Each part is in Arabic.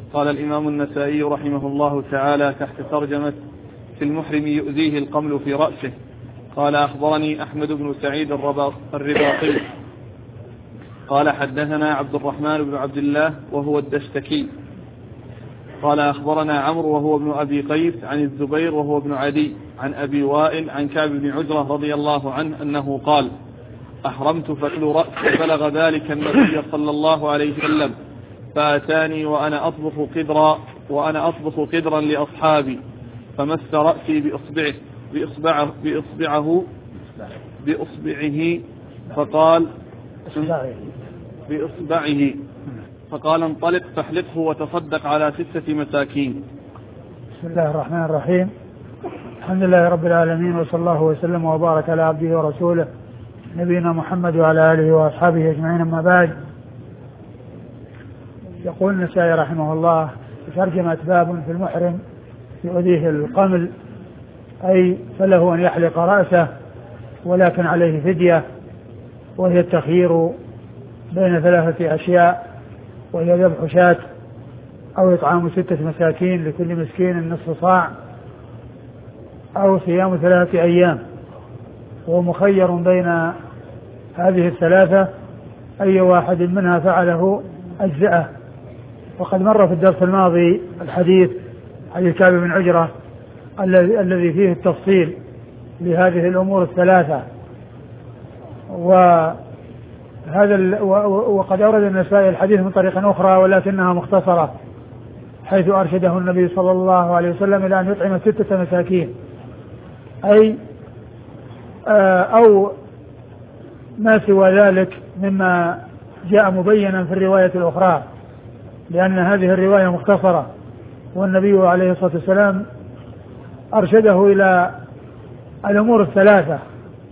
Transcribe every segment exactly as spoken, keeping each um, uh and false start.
قال الإمام النسائي رحمه الله تعالى تحت ترجمة في المحرم يؤذيه القمل في رأسه. قال أخبرني أحمد بن سعيد الرباطي قال حدثنا عبد الرحمن بن عبد الله وهو الدشتكي قال أخبرنا عمرو وهو ابن أبي قيس عن الزبير وهو ابن عدي عن أبي وائل عن كعب بن عجرة رضي الله عنه أنه قال أحرمت فأكل رأسي فبلغ ذلك النبي صلى الله عليه وسلم فأتاني وأنا أطبخ قدرا وأنا أطبخ قدرا لأصحابي فمس رأسي بإصبعه بإصبعه بإصبعه بإصبعه فقال بإصبعه فقال انطلق فاحلقه وتصدق على ستة مساكين. بسم الله الرحمن الرحيم. الحمد لله رب العالمين وصلى الله وسلم وبارك على عبده ورسوله نبينا محمد وعلى آله وأصحابه أجمعين. أما بعد، يقول النسائي رحمه الله في ترجمة باب في المحرم يؤذيه القمل، أي فله أن يحلق رأسه ولكن عليه فدية، وهي التخيير بين ثلاثة أشياء، وهي ذبح شاة أو إطعام ستة مساكين لكل مسكين نصف صاع أو صيام ثلاثة أيام. وهو مخير بين هذه الثلاثة، أي واحد منها فعله أجزأه. وقد مر في الدرس الماضي الحديث حديث كعب بن عجرة الذي فيه التفصيل لهذه الأمور الثلاثة. وهذا وقد أورد النسائي الحديث من طريق أخرى ولكنها مختصرة، حيث أرشده النبي صلى الله عليه وسلم إلى أن يطعم ستة مساكين، أي أو ما سوى ذلك مما جاء مبينا في الرواية الأخرى، لأن هذه الرواية مختصرة، والنبي عليه الصلاة والسلام أرشده إلى الأمور الثلاثة.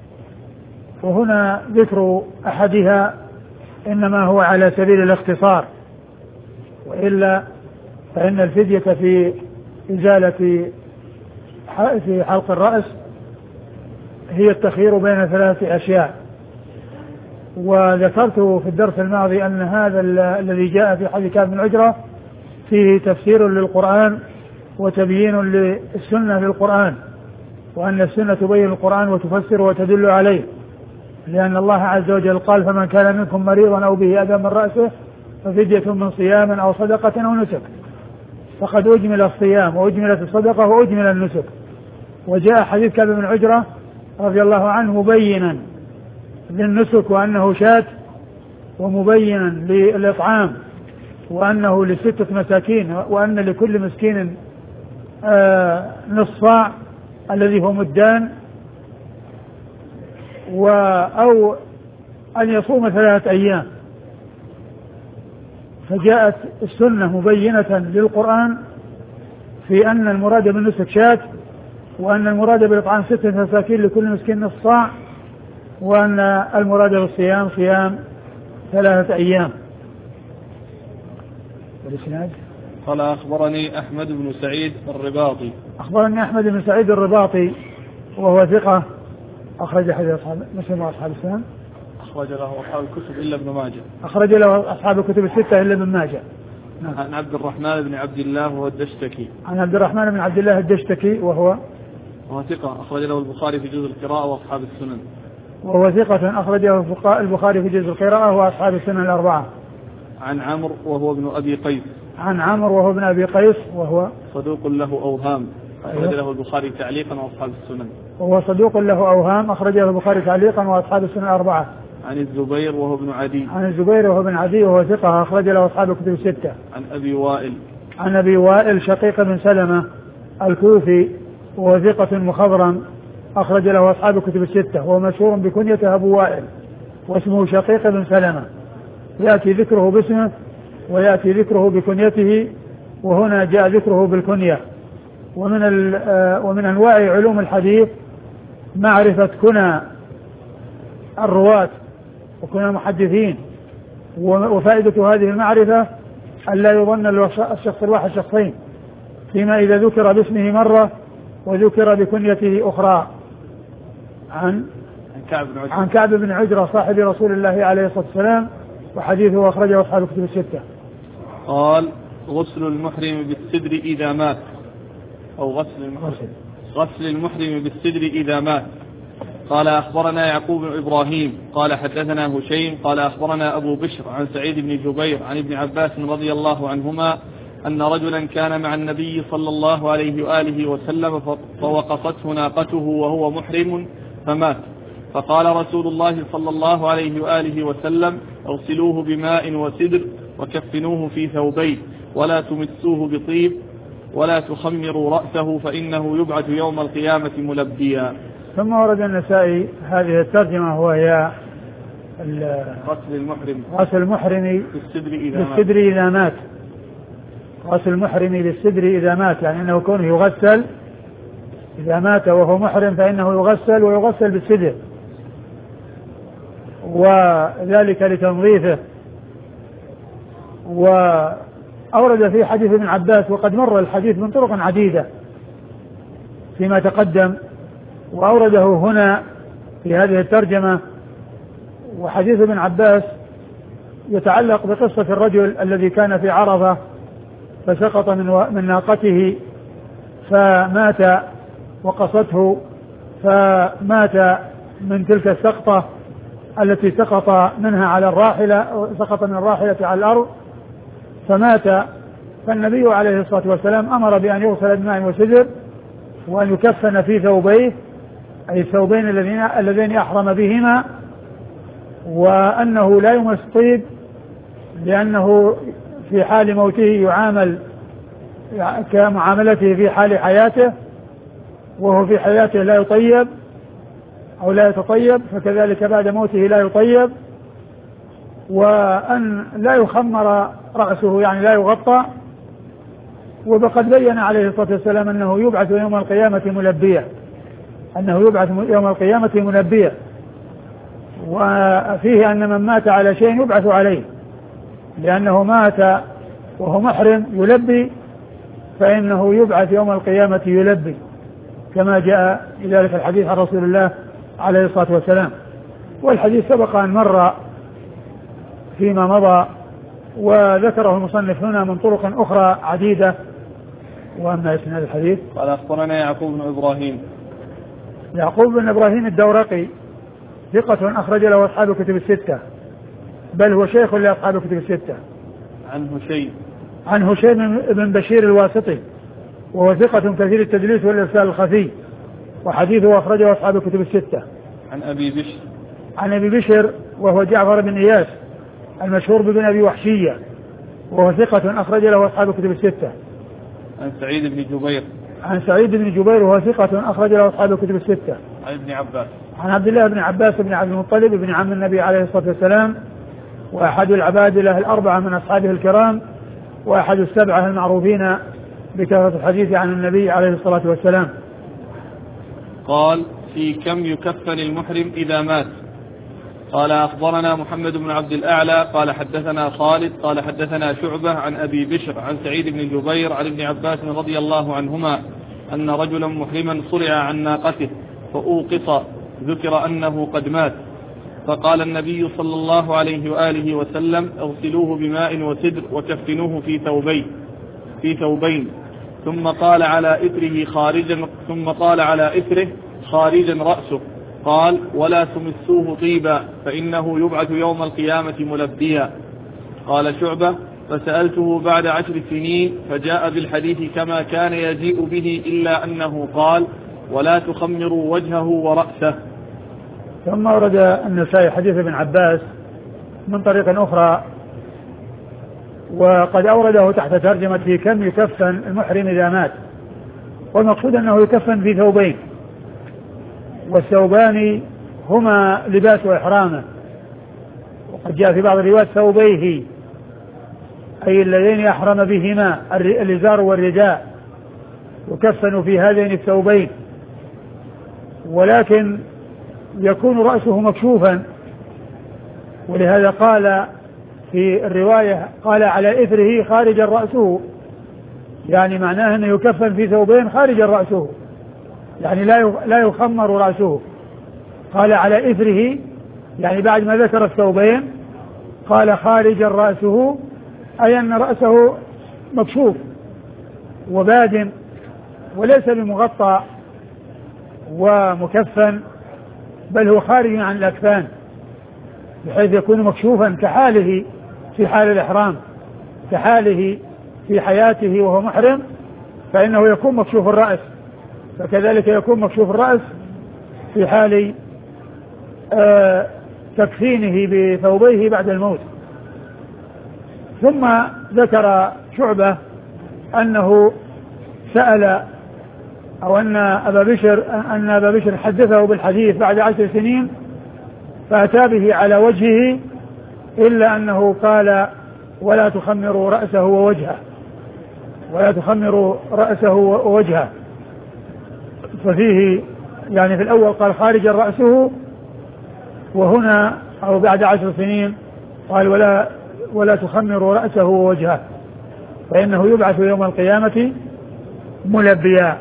وهنا ذكر أحدها إنما هو على سبيل الاختصار، وإلا فإن الفدية في إزالة في حلق الرأس هي التخيير بين ثلاثة أشياء. وذكرت في الدرس الماضي أن هذا الذي جاء في حديث كعب بن عجرة فيه تفسير للقرآن وتبيين للسنة للقرآن، وأن السنة تبين القرآن وتفسر وتدل عليه، لأن الله عز وجل قال فمن كان منكم مريضا أو به أذى من رأسه ففدية من صيام أو صدقة أو نسك. فقد أجمل الصيام وأجملت الصدقة وأجمل النسك. وجاء حديث كعب بن عجرة رضي الله عنه مبينا للنسك وأنه شاة، ومبينا للإطعام وأنه لستة مساكين، وأن لكل مسكين آه نصف صاع الذي هو مدان، أو أن يصوم ثلاثة أيام. فجاءت السنة مبينة للقرآن في أن المراد بالنسك شاة، وأن المراد بالإطعام ستة مساكين لكل مسكين نصف صاع، وأن المراد بالصيام صيام ثلاثة أيام. والإسناد قال أخبرني أحمد بن سعيد الرباطي أخبرني أحمد بن سعيد الرباطي وهو ثقة، أخرج حديث أصحاب مسلم وأصحاب السنن، أخرج له أصحاب الكتب إلا ابن ماجه، أخرج له أصحاب الكتب الستة إلا ابن ماجه. نعم. عن عبد الرحمن بن عبد الله وهو الدشتكي عن عبد الرحمن بن عبد الله الدشتكي وهو وهو ثقة، أخرج له البخاري في جزء القراءة وأصحاب السنن وهو ثقة، أخرجه البخاري في جزء القراءة وأصحاب السنن الأربعة. عن عمرو وهو ابن أبي قيس عن عمرو وهو ابن أبي قيس وهو صدوق له أوهام، أخرج له البخاري تعليقا وأصحاب السنن وهو صدوق له أوهام، أخرجه البخاري تعليقا وأصحاب السنن الأربعة. عن الزبير وهو ابن عدي عن الزبير وهو ابن عدي وهو ثقة، أخرج له أصحاب الكتب الستة. عن أبي وائل عن أبي وائل شقيق بن سلمة الكوفي وهو ثقة مخضرم، أخرج له أصحاب الكتب الستة، وهو مشهور بكنيته أبو وائل، واسمه شقيق بن سلمة، يأتي ذكره باسمه ويأتي ذكره بكنيته، وهنا جاء ذكره بالكنية. ومن ومن أنواع علوم الحديث معرفة كنى الرواة وكنى المحدثين، وفائدة هذه المعرفة ألا يظن الشخص الواحد شخصين، فيما إذا ذكر باسمه مرة وذكر بكنيته أخرى. عن كعب بن عجرة عن كعب بن عجرة صاحب رسول الله عليه الصلاة والسلام، وحديثه أخرجه أصحاب الكتب الستة. قال غسل المحرم بالسدر إذا مات، أو غسل المحرم, غسل المحرم بالسدر إذا مات. قال أخبرنا يعقوب بن إبراهيم قال حدثنا هشيم قال أخبرنا أبو بشر عن سعيد بن جبير عن ابن عباس رضي الله عنهما أن رجلا كان مع النبي صلى الله عليه وآله وسلم فوقصته ناقته وهو محرم فمات، فقال رسول الله صلى الله عليه وآله وسلم اغسلوه بماء وسدر وكفنوه في ثوبين ولا تمسوه بطيب ولا تخمروا رأسه فإنه يبعث يوم القيامة ملبيا. ثم ورد النسائي هذه الترجمة وهي غسل المحرم غسل المحرم بالسدر إذا مات. غسل المحرم بالسدر إذا مات، يعني أنه كونه يغسل إذا مات وهو محرم فإنه يغسل ويغسل بالسدر، وذلك لتنظيفه. وأورد في حديث ابن عباس، وقد مر الحديث من طرق عديدة فيما تقدم، وأورده هنا في هذه الترجمة. وحديث ابن عباس يتعلق بقصة الرجل الذي كان في عرفة فسقط من, و... من ناقته فمات وقصته فمات من تلك السقطة التي سقط منها على الراحلة، سقط من الراحلة على الأرض فمات. فالنبي عليه الصلاة والسلام أمر بأن يغسل بماء وسدر وأن يكفن في ثوبيه، أي الثوبين الذين اللذين أحرم بهما، وأنه لا يمس طيب لأنه في حال موته يعامل كمعاملته في حال حياته، وهو في حياته لا يطيب أو لا يتطيب، فكذلك بعد موته لا يطيب. وأن لا يخمر رأسه، يعني لا يغطى. وقد بين عليه الصلاة والسلام أنه يبعث يوم القيامة ملبيا، أنه يبعث يوم القيامة ملبيا، وفيه أن من مات على شيء يبعث عليه، لأنه مات وهو محرم يلبي فإنه يبعث يوم القيامة يلبي، كما جاء ذلك الحديث عن رسول الله عليه الصلاة والسلام. والحديث سبق أن مر فيما مضى، وذكره المصنف هنا من طرق أخرى عديدة. وأما اسناد الحديث قال أخبرنا يعقوب بن إبراهيم. يعقوب بن إبراهيم الدورقي ثقة أخرج له أصحاب الكتب الستة، بل هو شيخ لأصحاب الكتب الستة. عن هشيم عن هشيم بن بشير الواسطي، وهو ثقة كثير التدليس والإرسال الخفي، وحديثه أخرجه أصحاب الكتب الستة. عن أبي بشر عن أبي بشر وهو جعفر بن إياس المشهور بابن أبي وحشية، وهو ثقة أخرج له أصحاب الكتب الستة. عن سعيد بن جبير عن سعيد بن جبير وهو ثقة أخرج له أصحاب الكتب الستة. عن ابن عباس عن عبد الله بن عباس بن عبد المطلب بن عم النبي عليه الصلاة والسلام، وأحد العبادلة الأربعة من أصحابه الكرام، وأحد السبعة المعروفين بكثرة الحديث عن النبي عليه الصلاة والسلام. قال: في كم يكفن المحرم إذا مات؟ قال: أخبرنا محمد بن عبد الأعلى قال حدثنا خالد قال حدثنا شعبة عن أبي بشر عن سعيد بن جبير عن ابن عباس رضي الله عنهما أن رجلا محرما صرع عن ناقته فأوقص، ذكر أنه قد مات، فقال النبي صلى الله عليه وآله وسلم: اغسلوه بماء وسدر وكفنوه في ثوبين في ثوبين ثم قال على إثره خارجا ثم قال على إثره خارجا رأسه، قال: ولا تمسوه طيبا فإنه يبعث يوم القيامة ملبيا. قال شعبة: فسألته بعد عشر سنين فجاء بالحديث كما كان يجيء به، إلا أنه قال: ولا تخمروا وجهه ورأسه. ثم ورد النسائي حديث ابن عباس من طريق أخرى، وقد أورده تحت ترجمة في كم يكفن المحرم إذا مات، والمقصود أنه يكفن في ثوبين، والثوبان هما لباس إحرامه، وقد جاء في بعض الروايات ثوبيه، أي اللذين أحرم بهما الإزار والرداء، يكفن في هذين الثوبين، ولكن يكون رأسه مكشوفا، ولهذا قال في الرواية قال على إثره خارج رأسه، يعني معناه أنه يكفن في ثوبين خارج رأسه، يعني لا يخمر رأسه. قال على إثره يعني بعد ما ذكر الثوبين قال خارج رأسه، أي أن رأسه مكشوف وباد وليس بمغطى ومكفن، بل هو خارج عن الأكفان بحيث يكون مكشوفا كحاله في حال الإحرام، كحاله في حياته وهو محرم فإنه يكون مكشوف الرأس، فكذلك يكون مكشوف الرأس في حال آه تكفينه بثوبيه بعد الموت. ثم ذكر شعبة أنه سأل أو أن أبا بشر أن أبا بشر حدثه بالحديث بعد عشر سنين فأتى به على وجهه إلا أنه قال ولا تخمروا رأسه ووجهه ولا تخمروا رأسه ووجهه ففيه يعني في الأول قال خارج رأسه، وهنا أو بعد عشر سنين قال ولا ولا تخمروا رأسه ووجهه فإنه يبعث يوم القيامة ملبيا.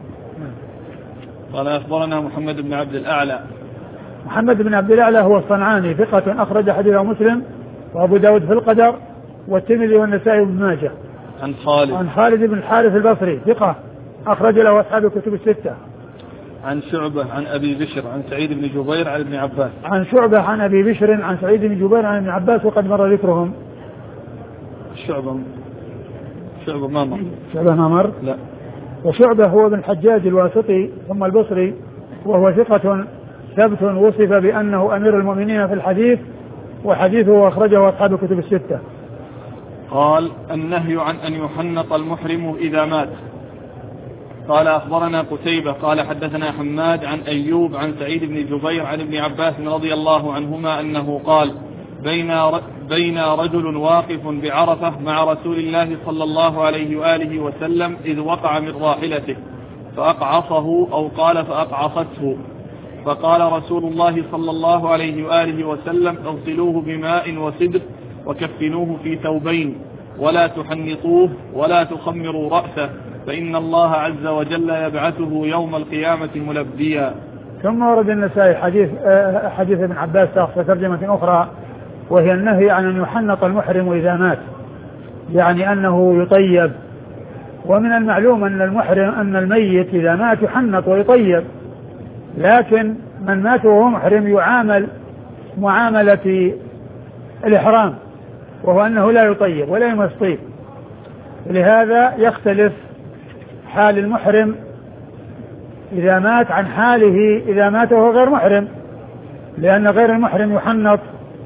قال أخبرنا محمد بن عبد الأعلى. محمد بن عبد الأعلى هو الصنعاني ثقة أخرج حديثه مسلم وأبو داود في القدر والترمذي والنسائي وابن ماجه. عن خالد عن خالد بن الحارث البصري ثقة أخرج له أصحاب الكتب الستة. عن شعبة عن أبي بشر عن سعيد بن جبير عن ابن عباس. عن شعبة عن أبي بشر عن سعيد بن جبير عن ابن عباس وقد مر ذكرهم. شعبة شعبة ما مر. شعبة ما مر؟ لا. وشعبة هو بن الحجاج الواسطي ثم البصري وهو ثقة ثبت وصف بأنه أمير المؤمنين في الحديث وحديثه أخرجه أصحاب الكتب الستة. قال النهي عن أن يحنط المحرم إذا مات. قال أخبرنا قتيبة قال حدثنا حماد عن أيوب عن سعيد بن جبير عن ابن عباس رضي الله عنهما أنه قال بين بين رجل واقف بعرفة مع رسول الله صلى الله عليه وآله وسلم إذ وقع من راحلته فأقعصه أو قال فأقعصته، فقال رسول الله صلى الله عليه وآله وسلم اغسلوه بماء وسدر وكفنوه في ثوبين ولا تحنطوه ولا تخمروا رأسه فإن الله عز وجل يبعثه يوم القيامة ملبيا. ثم ورد النسائي حديث حديث ابن عباس في ترجمة أخرى وهي النهي عن أن يحنط المحرم إذا مات، يعني أنه يطيب. ومن المعلوم أن المحرم أن الميت إذا مات يحنط ويطيب، لكن من مات وهو محرم يعامل معاملة الإحرام وهو أنه لا يطيب ولا يمس طيب. لهذا يختلف حال المحرم إذا مات عن حاله إذا مات وهو غير محرم، لأن غير المحرم يحنط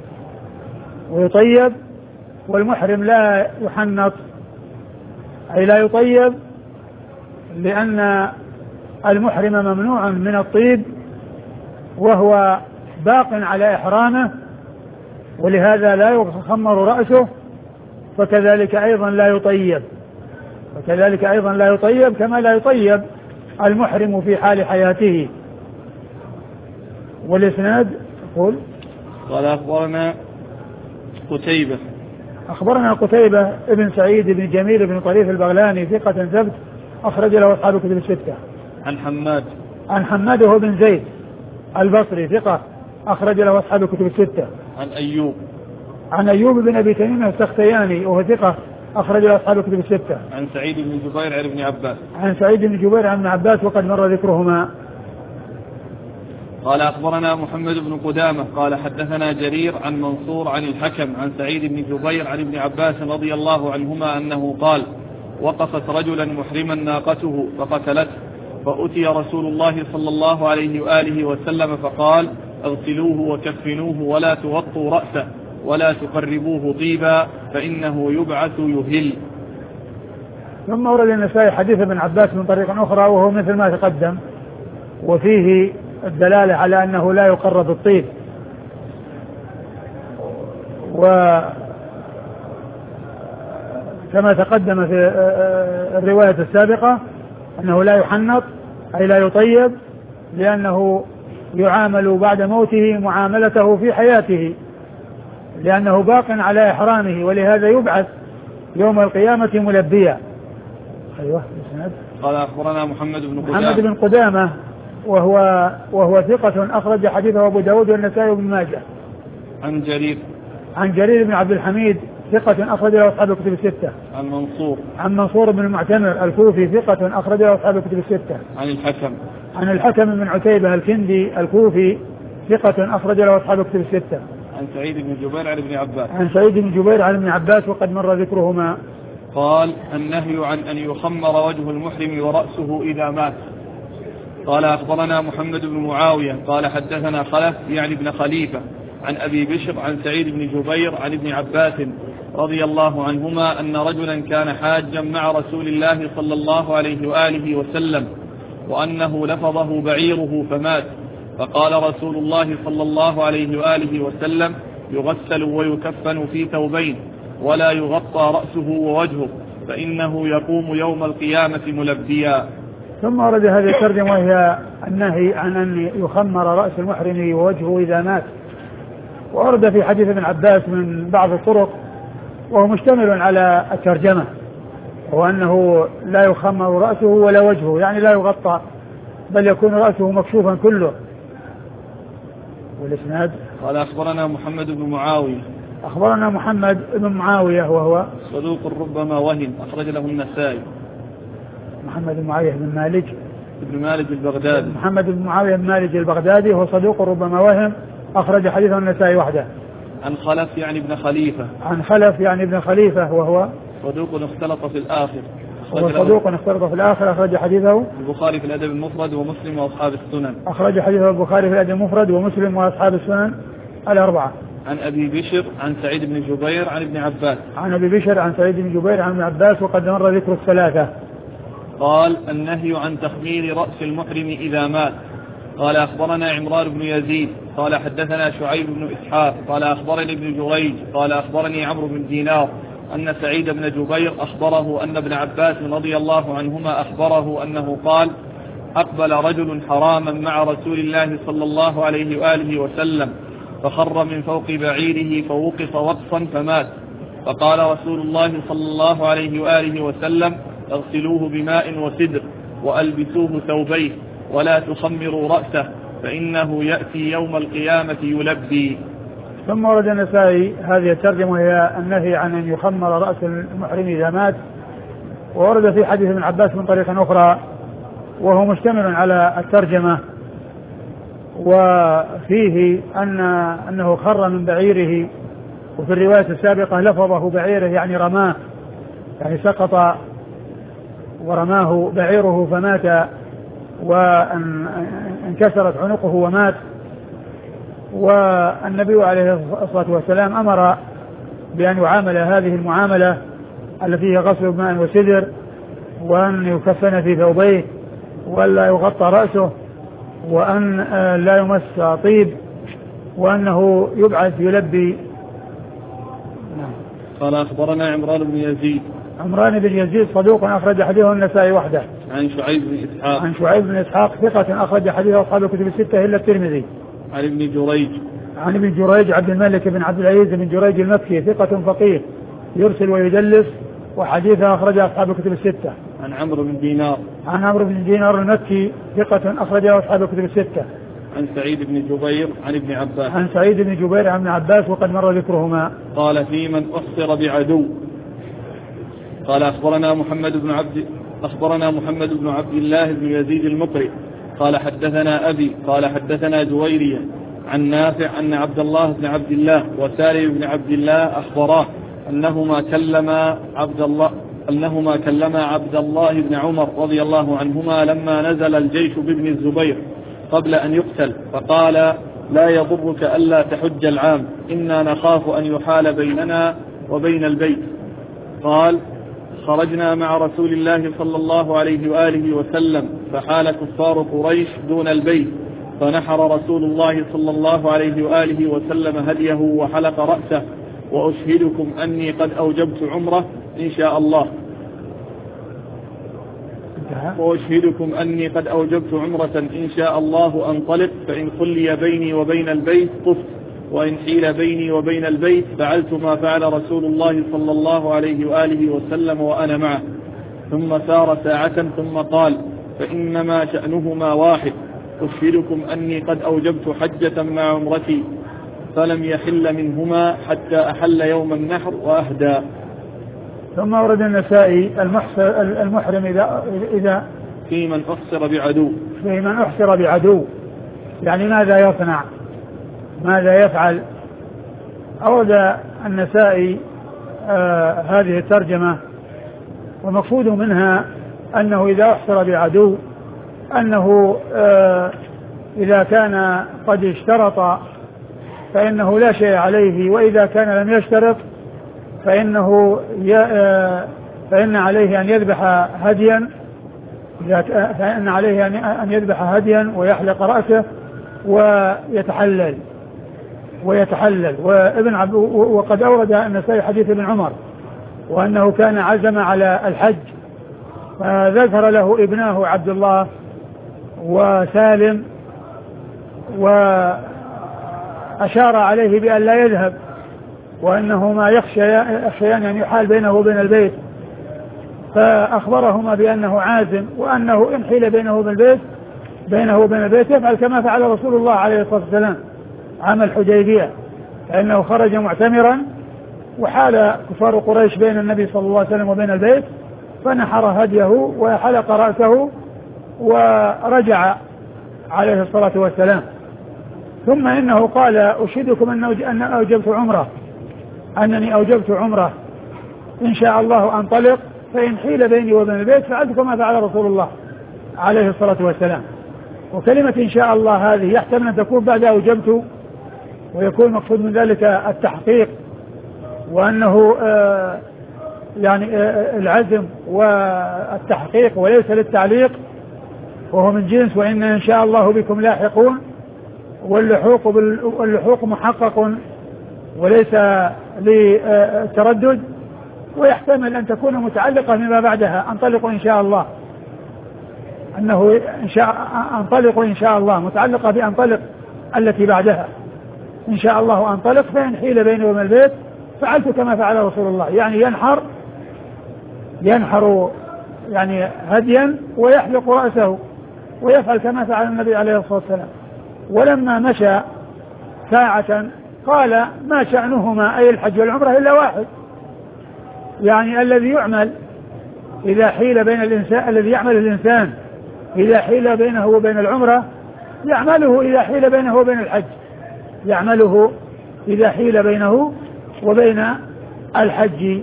ويطيب والمحرم لا يحنط أي لا يطيب، لأن المحرم ممنوع من الطيب وهو باق على إحرامه، ولهذا لا يخمر رأسه، فكذلك أيضا لا يطيب فكذلك أيضا لا يطيب كما لا يطيب المحرم في حال حياته. والإسناد قول قال أخبرنا قتيبة أخبرنا قتيبة ابن سعيد بن جميل بن طريف البغلاني ثقة ثبت أخرج له أصحاب الكتب الستة. عن حماد عن حماد هو بن زيد البصري ثقة أخرج له أصحاب الكتب الستة. عن أيوب عن أيوب بن أبي تميم السختياني وهو ثقة أخرج له أصحاب الكتب الستة. عن سعيد بن جبير عن ابن عباس عن سعيد بن جبير عن ابن عباس وقد مر ذكرهما. قال أخبرنا محمد بن قدامة قال حدثنا جرير عن منصور عن الحكم عن سعيد بن جبير عن ابن عباس رضي الله عنهما أنه قال وقفت رجلا محرما ناقته فقتلته، فأتي رسول الله صلى الله عليه وآله وسلم فقال اغسلوه وكفنوه ولا تغطوا رأسه ولا تقربوه طيبا فإنه يبعث يهل. ثم ورد النسائي حديث ابن عباس من طريق أخرى وهو مثل ما تقدم، وفيه الدلالة على أنه لا يقرب الطيب، وكما تقدم في الرواية السابقة أنه لا يحنط أي لا يطيب، لأنه يعامل بعد موته معاملته في حياته، لأنه باق على إحرامه، ولهذا يبعث يوم القيامة ملبيا. أيوة. قال أخبرنا محمد بن قدامة محمد بن قدامة وهو وهو ثقة أخرج حديثه أبو داود والنسائي وابن ماجه. عن جرير عن جرير بن عبد الحميد ثقة أخرج له أصحاب الكتب الستة. عن منصور عن منصور بن المعتمر الكوفي ثقة أخرج له أصحاب الكتب الستة. عن الحكم عن الحكم بن عتيبة الكندي الكوفي ثقة أخرج له أصحاب الكتب الستة. عن سعيد بن جبير عن ابن عباس عن سعيد بن جبير عن ابن عباس وقد مر ذكرهما. قال النهي عن أن يخمر وجه المحرم ورأسه إذا مات. قال أخبرنا محمد بن معاوية قال حدثنا خلف يعني ابن خليفة عن أبي بشر عن سعيد بن جبير عن ابن عباس رضي الله عنهما أن رجلا كان حاجا مع رسول الله صلى الله عليه وآله وسلم وأنه لفظه بعيره فمات، فقال رسول الله صلى الله عليه وآله وسلم يغسل ويكفن في ثوبين ولا يغطى رأسه ووجهه فإنه يقوم يوم القيامة ملبيا. ثم ورد هذه الترجمة وهي النهي عن أن يخمر رأس المحرم ووجهه إذا مات، وورد في حديث ابن عباس من بعض الطرق وهو مشتمل على الترجمة، وأنه لا يخمر رأسه ولا وجهه، يعني لا يغطى بل يكون رأسه مكشوفا كله. والإسناد قال أخبرنا محمد بن معاوية أخبرنا محمد بن معاوية وهو صدوق ربما وهم أخرج له النسائي. محمد بن معاوية بن مالك بن مالك البغدادي محمد بن معاوية بن مالك البغدادي هو صدوق ربما وهم أخرج حديثه النسائي وحده. عن خلف يعني ابن خليفة عن خلف يعني ابن خليفة وهو صدوق اختلط في الآخر هو صدوق اختلط في الآخر أخرج حديثه البخاري في الأدب المفرد ومسلم وأصحاب السنن. أخرج حديثه البخاري في الأدب المفرد ومسلم وأصحاب السنن الأربعة. عن أبي بشر عن سعيد بن جبير عن ابن عباس عن أبي بشر عن سعيد بن جبير عن ابن عباس وقد مر ذكر الثلاثة. قال النهي عن تخمير رأس المحرم إذا مات. قال أخبرنا عمران بن يزيد قال حدثنا شعيب بن إسحاق قال أخبرني ابن جريج قال أخبرني عمرو بن دينار أن سعيد بن جبير أخبره أن ابن عباس رضي الله عنهما أخبره أنه قال أقبل رجل حراما مع رسول الله صلى الله عليه وآله وسلم فخر من فوق بعيره فوقف وقفا فمات، فقال رسول الله صلى الله عليه وآله وسلم اغسلوه بماء وسدر وألبسوه ثوبيه ولا تخمروا رأسه فإنه يأتي يوم القيامة يلبي. ثم ورد النسائي هذه الترجمة وهي النهي عن أن يخمر رأس المحرم إذا مات، وورد في حديث ابن عباس من طريق أخرى وهو مشتمل على الترجمة، وفيه أن أنه خر من بعيره، وفي الرواية السابقة لفظه بعيره يعني رماه، يعني سقط ورماه بعيره فمات وانكسرت عنقه ومات. والنبي عليه الصلاة والسلام أمر بأن يعامل هذه المعاملة التي هي غسل بماء وسدر، وأن يكفن في ثوبيه ولا يغطى رأسه، وأن لا يمس طيب، وأنه يبعث يلبي. قال أخبرنا عمران بن يزيد عمران بن يزيد صدوق أخرج حديثه النسائي وحده. عن شعيب بن إسحاق عن شعيب بن إسحاق ثقة أخرج حديثه أصحاب الكتب الستة إلا الترمذي. عن ابن جريج عن ابن جريج عبد الملك بن عبد العزيز بن جريج المكي ثقة فقيه يرسل ويدلس وحديثه أخرج أصحاب الكتب الستة. عن عمرو بن دينار عن عمرو بن دينار المكي ثقة أخرجه أصحاب الكتب الستة. عن سعيد بن جبير عن ابن عباس عن سعيد بن جبير عن ابن عباس وقد مر ذكرهما. قال في من أحصر بعدو. قال أخبرنا محمد بن عبد أخبرنا محمد بن عبد الله بن يزيد المقري قال حدثنا أبي قال حدثنا جويرية عن نافع أن عبد الله بن عبد الله وسالم بن عبد الله أخبراه أنهما كلما عبد الله أنهما كلما عبد الله بن عمر رضي الله عنهما لما نزل الجيش بابن الزبير قبل أن يقتل، فقال لا يضرك ألا تحج العام، إنا نخاف أن يحال بيننا وبين البيت. قال خرجنا مع رسول الله صلى الله عليه وآله وسلم فحال كفار قريش دون البيت، فنحر رسول الله صلى الله عليه وآله وسلم هديه وحلق رأسه، وأشهدكم أني قد أوجبت عمره إن شاء الله وأشهدكم أني قد أوجبت عمرة إن شاء الله أنطلق، فإن خلي بيني وبين البيت طفت، وإن حيل بيني وبين البيت فعلت ما فعل رسول الله صلى الله عليه وآله وسلم وأنا معه. ثم سار ساعة ثم قال فإنما شأنهما واحد، أشهدكم أني قد أوجبت حجة مع عمرتي، فلم يحل منهما حتى أحل يوم النحر وأهدى. ثم ورد النسائي المحرم إذا, إذا في من أحصر بعدو في من أحصر بعدو يعني ماذا يصنع ماذا يفعل. أورد النسائي آه هذه الترجمة ومقصود منها أنه إذا أحصر بعدو أنه آه إذا كان قد اشترط فإنه لا شيء عليه، وإذا كان لم يشترط فإنه فإن عليه أن يذبح هديا فإن عليه أن يذبح هديا ويحلق رأسه ويتحلل ويتحلل وابن عب وقد أورد النسائي حديث ابن عمر وأنه كان عزم على الحج فذكر له ابناه عبد الله وسالم وأشار عليه بأن لا يذهب وأنهما يخشيان أن يحال بينه وبين البيت، فأخبرهما بأنه عازم وأنه إن حيل بينه وبين البيت بينه وبين البيت يفعل كما فعل رسول الله عليه الصلاة والسلام عام الحديبية، فإنه خرج معتمرا وحال كفار قريش بين النبي صلى الله عليه وسلم وبين البيت فنحر هديه وحلق رأسه ورجع عليه الصلاة والسلام. ثم إنه قال أشهدكم أن أوجبت عمره أنني أوجبت عمره إن شاء الله أنطلق فإن حيل بيني وبين البيت فعلت كما فعل رسول الله عليه الصلاة والسلام. وكلمة إن شاء الله هذه يحتمل أن تكون بعد أوجبت ويكون مقصود من ذلك التحقيق وأنه آه يعني آه العزم والتحقيق وليس للتعليق، وهو من جنس وإن إن شاء الله بكم لاحقون، واللحوق, واللحوق محقق وليس للتردد، ويحتمل أن تكون متعلقة بما بعدها أنطلق إن شاء الله أنه إن شاء أنطلق إن شاء الله متعلقة بأنطلق التي بعدها إن شاء الله أنطلق فإن حيل بيني وبين البيت فعلت كما فعل رسول الله، يعني ينحر ينحر يعني هديا ويحلق رأسه ويفعل كما فعل النبي عليه الصلاة والسلام. ولما مشى ساعة قال ما شأنهما أي الحج والعمرة إلا واحد، يعني الذي يعمل إذا حيل بين الإنسان الذي يعمل الإنسان إذا حيل بينه وبين العمرة يعمله إذا حيل بينه وبين الحج يعمله إذا حيل بينه وبين الحج.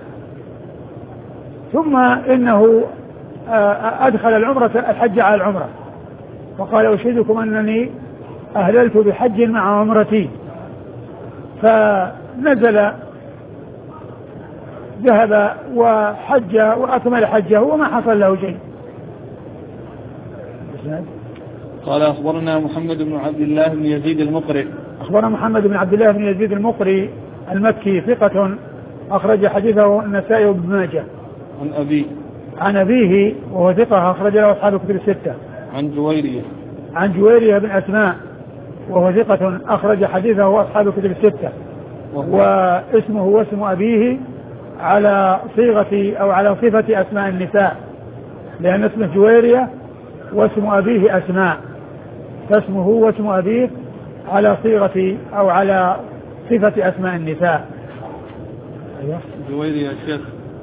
ثم إنه أدخل العمرة الحج على العمرة وقال أشهدكم أنني أهللت بحج مع عمرتي، فنزل ذهب وحج وأكمل حجه وما حصل له شيء. قال أخبرنا محمد بن عبد الله بن يزيد المقري أخبرنا محمد بن عبد الله بن يزيد المقري المكي ثقة أخرج حديثه النسائي وابن ماجه. عن أبي عن أبيه وهو ثقة أخرج له أصحاب الكتب الستة. عن جويرية عن جويرية بن أسماء وهو ثقة أخرج حديثه أصحاب الكتب الستة، واسمه واسم أبيه على صيغة أو على صفة أسماء النساء، لأن اسمه جويرية واسم أبيه أسماء، فاسمه واسم أبيه على صيغة أو على صفة أسماء النساء. أيوة. جويرية يا شيخ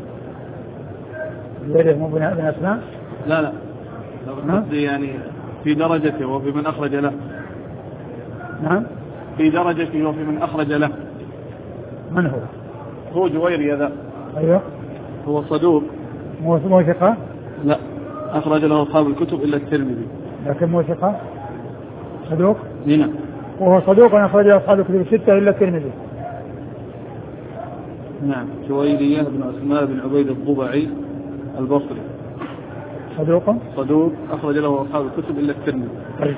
جويرية مو بن أسماء؟ لا لا قصدي يعني في درجته وفي من أخرج له. نعم في درجته وفي من أخرج له. من هو؟ هو جويرية ذا. أيوة. هو صدوق. مو ثقة؟ لا أخرج له أصحاب الكتب إلا الترمذي. لكن مو ثقة؟ صدوق؟ نعم. وهو صدوق أخرج له أصحاب الكتب الستة إلا الترمذي. نعم. جويرية بن أسماء بن عبيد الضبعي البصري. صدوق؟ صدوق أخرج له أصحاب الكتب إلا الترمذي. طيب.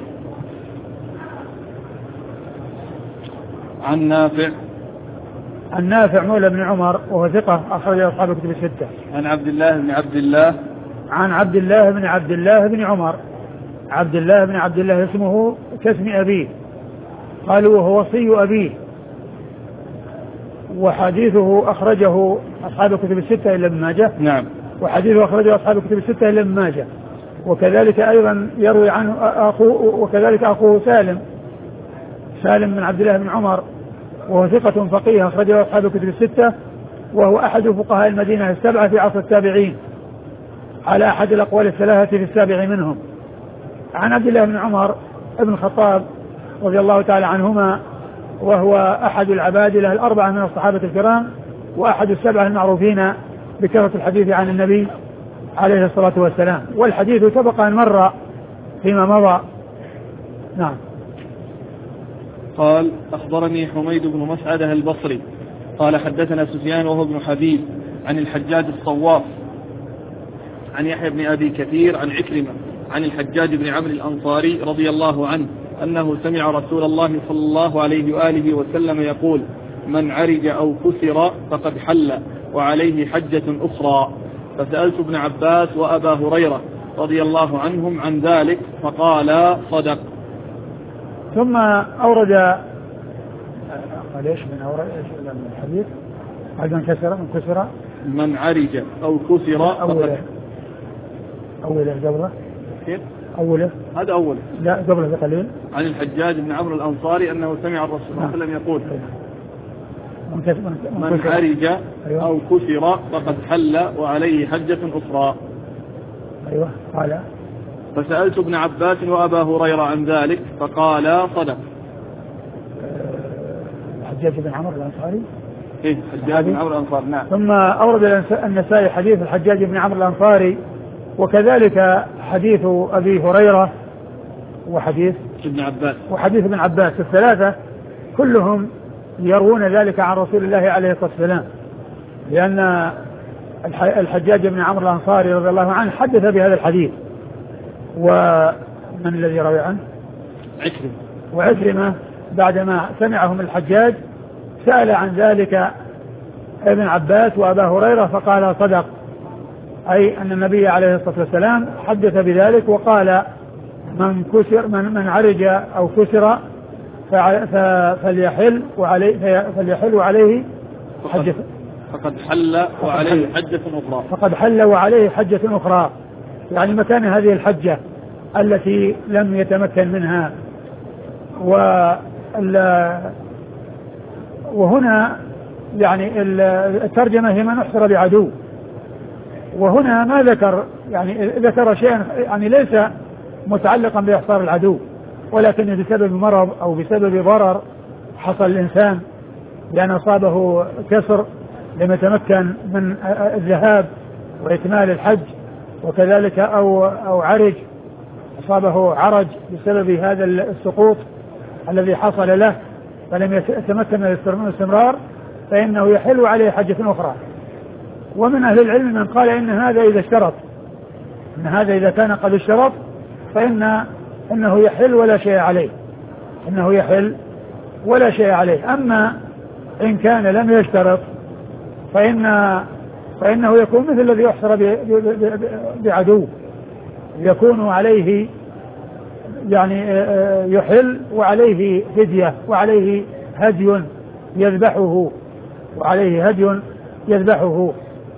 عن نافع عن نافع مولى بن عمر وهو ثقة أخرج له أصحاب الكتب الستة. عن عبد الله بن عبد الله عن عبد الله بن عبد الله بن عمر. عبد الله بن عبد الله اسمه كاسم أبيه، قالوا وهو وصي أبيه، وحديثه أخرجه أصحاب الكتب الستة إلا ابن ماجه. نعم. وحديثه أخرجه أصحاب الكتب الستة إلا ابن ماجه، وكذلك أيضا يروي عنه أخوه، وكذلك أخوه سالم سالم بن عبد الله بن عمر وهو ثقة فقيه أخرجه أصحاب الكتب الستة، وهو أحد فقهاء المدينة السبعة في عصر التابعين على أحد الأقوال الثلاثة في السابع منهم. عن عبد الله بن عمر ابن الخطاب رضي الله تعالى عنهما، وهو أحد العبادلة الأربعة من الصحابة الكرام، وأحد السبعة المعروفين بكثرة الحديث عن النبي عليه الصلاة والسلام، والحديث سبق أن مر فيما مضى. نعم. قال أخبرني حميد بن مسعدة البصري قال حدثنا سفيان وهو ابن حبيب عن الحجاج الصواف عن يحيى بن أبي كثير عن عكرمة عن الحجاج بن عمرو الأنصاري رضي الله عنه أنه سمع رسول الله صلى الله عليه وآله وسلم يقول: من عرج أو كسر فقد حل وعليه حجة أخرى. فسألت ابن عباس وأبا هريرة رضي الله عنهم عن ذلك فقال: صدق. ثم أورد قال إيش من أورد إيش من الحديث؟ قال من كسر من كسر من عرج أو كسر أوله أوله قبله كيف؟ أوله هذا أوله لا قبله بقليل. عن الحجاج بن عمرو الأنصاري أنه سمع الرسول صلى الله عليه وسلم يقول: من, كسر من, من, من عرج أيوة. أو كسر فقد حل وعليه حجة أخرى. أيوة. قال فسألت ابن عباس وأبا هريرة عن ذلك فقال: صدق. الحجاج بن عمرو الأنصاري إيه الحجاج بن عمرو الأنصاري. نعم. ثم أورد النسائي حديث الحجاج بن عمرو الأنصاري، وكذلك حديث أبي هريرة وحديث ابن عباس وحديث ابن عباس، الثلاثة كلهم يروون ذلك عن رسول الله عليه الصلاة والسلام، لأن الحجاج بن عمرو الأنصاري رضي الله عنه حدث بهذا الحديث. ومن الذي روي عنه؟ عكرمة. وعكرمة بعدما سمعه من الحجاج سأل عن ذلك ابن عباس وأبا هريرة فقال: صدق، أي أن النبي عليه الصلاة والسلام حدث بذلك وقال: من كسر من, من عرج أو كسر فليحل وعليه فليحل وعليه حجة فقد حل وعليه حجة أخرى. فقد حل وعليه حجة أخرى، يعني مكان هذه الحجة التي لم يتمكن منها. وهنا يعني الترجمة هي من احصر بعدو، وهنا ما ذكر يعني ذكر شيئا يعني ليس متعلقا بإحصار العدو، ولكن بسبب مرض أو بسبب ضرر حصل الإنسان لأن أصابه كسر لم يتمكن من الذهاب وإكمال الحج، وكذلك أو أو عرج أصابه عرج بسبب هذا السقوط الذي حصل له فلم يتمكن من الاستمرار، فإنه يحل عليه حجة أخرى. ومن أهل العلم من قال إن هذا إذا اشترط، إن هذا إذا كان قد اشترط فإن إنه يحل ولا شيء عليه، إنه يحل ولا شيء عليه. أما إن كان لم يشترط فإن فإنه يكون مثل الذي يحصر بعدو، يكون عليه يعني يحل وعليه فدية وعليه هدي يذبحه وعليه هدي يذبحه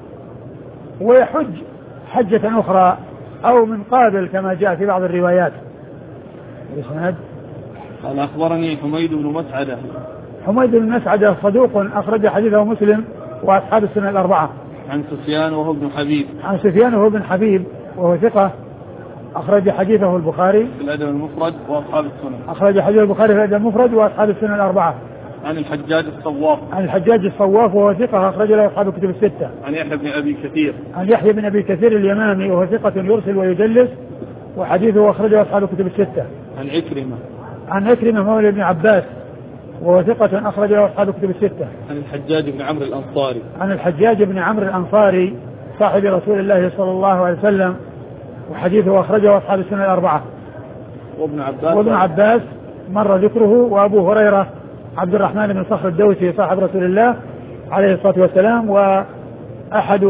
ويحج حجة أخرى أو من قابل كما جاء في بعض الروايات. الإسناد قال أخبرني حميد بن مسعدة. حميد بن مسعدة صدوق أخرج حديثه مسلم وأصحاب السنة الأربعة. عن سفيان وهو ابن حبيب. عن سفيان وهو ابن حبيب وهو ثقة أخرج حديثه البخاري في الأدب المفرد وأصحاب السنن. أخرج حديث البخاري في الأدب المفرد وأصحاب السنن الأربعة. عن الحجاج الصواف. عن الحجاج الصواف وهو ثقة أخرج له أصحاب الكتب الستة. عن يحيى بن أبي كثير. عن يحيى بن أبي كثير اليمامي وهو ثقة يرسل ويدلس وحديثه أخرجه أصحاب الكتب الستة. عن عكرمة. عن عكرمة مولى ابن عباس وهو ثقة أخرج له أصحاب الكتب الستة. عن الحجاج بن عمرو الأنصاري. عن الحجاج بن عمرو الأنصاري صاحب رسول الله صلى الله عليه وسلم وحديثه أخرجه أصحاب السنة الأربعة. وابن عباس. وابن عباس مر ذكره، وأبو هريرة عبد الرحمن بن صخر الدوسي صاحب رسول الله عليه الصلاة والسلام وأحد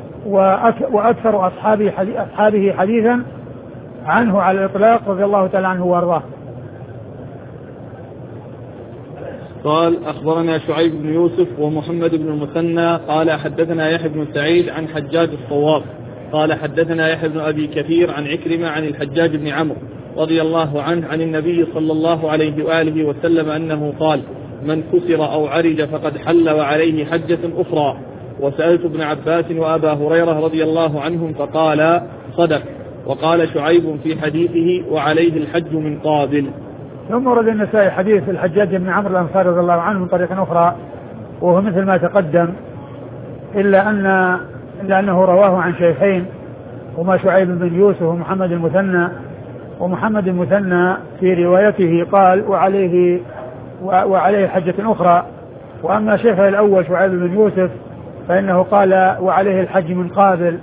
وأكثر أصحابه أصحابه حديثا عنه على الإطلاق رضي الله تعالى عنه وأرضاه. قال أخبرنا شعيب بن يوسف ومحمد بن المثنى قال حدثنا يحيى بن سعيد عن حجاج الصواف قال حدثنا يحيى بن أبي كثير عن عكرمة عن الحجاج بن عمرو رضي الله عنه عن النبي صلى الله عليه وآله وسلم أنه قال: من كسر أو عرج فقد حل وعليه حجة أخرى. وسألت ابن عباس وأبا هريرة رضي الله عنهم فقال: صدق. وقال شعيب في حديثه: وعليه الحج من قابل. ثم ورد النسائي حديث الحجاج بن عمرو الأنصاري رضي الله عنه من طريق أخرى وهو مثل ما تقدم، إلا أن إلا أنه رواه عن شيخين هما شعيب بن يوسف ومحمد المثنى. ومحمد المثنى في روايته قال: وعليه وعليه حجة أخرى. وأما شيخه الأول شعيب بن يوسف فإنه قال: وعليه الحج من قابل.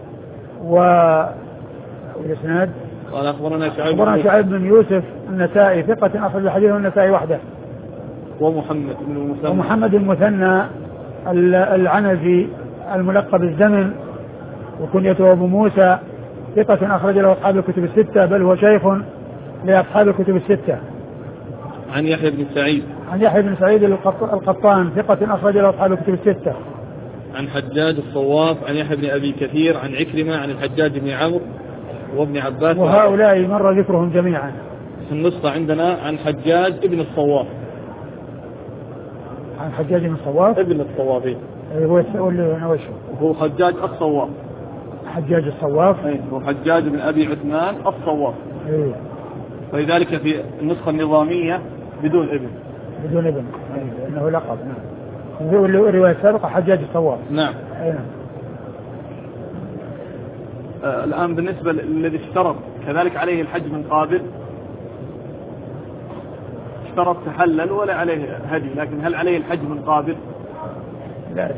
والإسناد قال أخبرنا شعيب, أخبرنا شعيب بن يوسف النسائي ثقة أخرج حديثه النسائي وحده. ومحمد بن المثنى ومحمد المثنى العنزي الملقب الزمن وكنيته أبو موسى ثقة أخرج له أصحاب الكتب الستة، بل هو شيخ لأصحاب الكتب الستة. عن يحيى بن سعيد عن يحيى بن سعيد القطان ثقة أخرج له أصحاب الكتب الستة. عن حجاج الصواف عن يحيى بن أبي كثير عن عكرمة عن الحجاج بن عمرو وابن عباس. وهؤلاء مر ذكرهم جميعا. في النسخة عندنا عن حجاج ابن الصواف. عن حجاج بن الصواف ابن الصوافي. هو هو حجاج الصواف. حجاج الصواف. أيه هو حجاج بن أبي عثمان الصواف. أيه. ولذلك في النسخة النظامية بدون ابن. بدون ابن. أيه. إنه لقب. نعم. الرواية السابقة حجاج الصواف. نعم. أيه. آه الآن بالنسبة للذي اشترط كذلك عليه الحج من قابل، اشترط تحلل ولا عليه هدي، لكن هل عليه الحج من قابل؟ لا.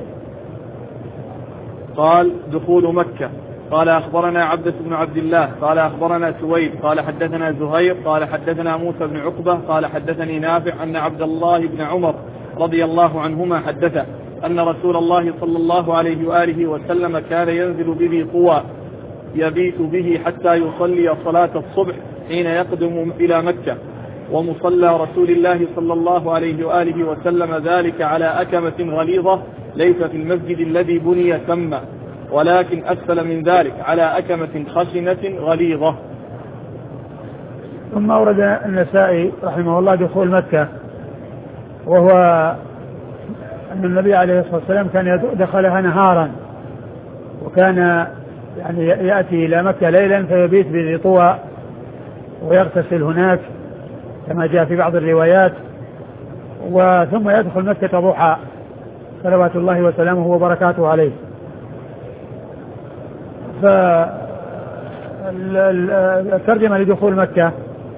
قال: دخول مكة. قال: أخبرنا عبدة بن عبد الله قال أخبرنا سويد قال حدثنا زهير قال حدثنا موسى بن عقبة قال حدثني نافع أن عبد الله بن عمر رضي الله عنهما حدثه أن رسول الله صلى الله عليه وآله وسلم كان ينزل بذي طوى يبيت به حتى يصلي صلاة الصبح حين يقدم إلى مكة، ومصلى رسول الله صلى الله عليه وآله وسلم ذلك على أكمة غليظة ليس في المسجد الذي بني ثم، ولكن أسفل من ذلك على أكمة خشنة غليظة. ثم أورد النسائي رحمه الله دخول مكة، وهو أن النبي عليه الصلاة والسلام كان دخلها نهارا، وكان يعني يأتي إلى مكة ليلا فيبيت بذي طوى ويغتسل هناك كما جاء في بعض الروايات، وثم يدخل مكة ضحى صلوات الله وسلامه وبركاته عليه. فالترجمة لدخول مكة،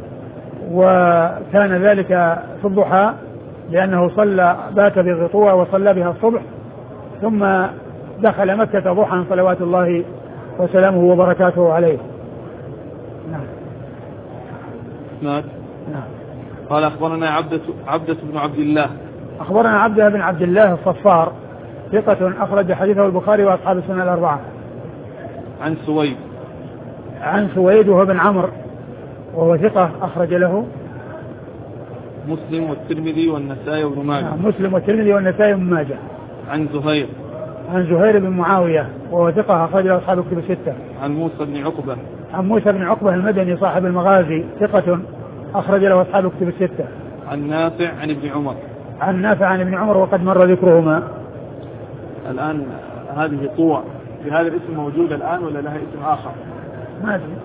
وكان ذلك في الضحى لأنه صلى بات بذي طوى وصلى بها الصبح ثم دخل مكة ضحى صلوات الله وسلامه وبركاته عليه. نعم. نعم. قال أخبرنا عبدة, عبدة بن عبد الله أخبرنا عبدة بن عبد الله الصفار ثقة أخرج حديثه البخاري وأصحاب السنة الأربعة. عن سويد عن سويد وهو بن عمرو وهو ثقة أخرج له مسلم والترمذي والنسائي وابن ماجه. نعم. مسلم والترمذي والنسائي وابن ماجه. عن زهير عن زهير بن معاوية وهو ثقة أخرج له أصحاب الكتب الستة. عن موسى بن عقبة عن موسى بن عقبة المدني صاحب المغازي ثقة أخرج له أصحاب الكتب الستة. عن نافع عن ابن عمر عن نافع عن ابن عمر وقد مر ذكرهما. الآن هذه طوى بهذا الاسم موجودة الآن ولا لها اسم آخر؟ ما أدري.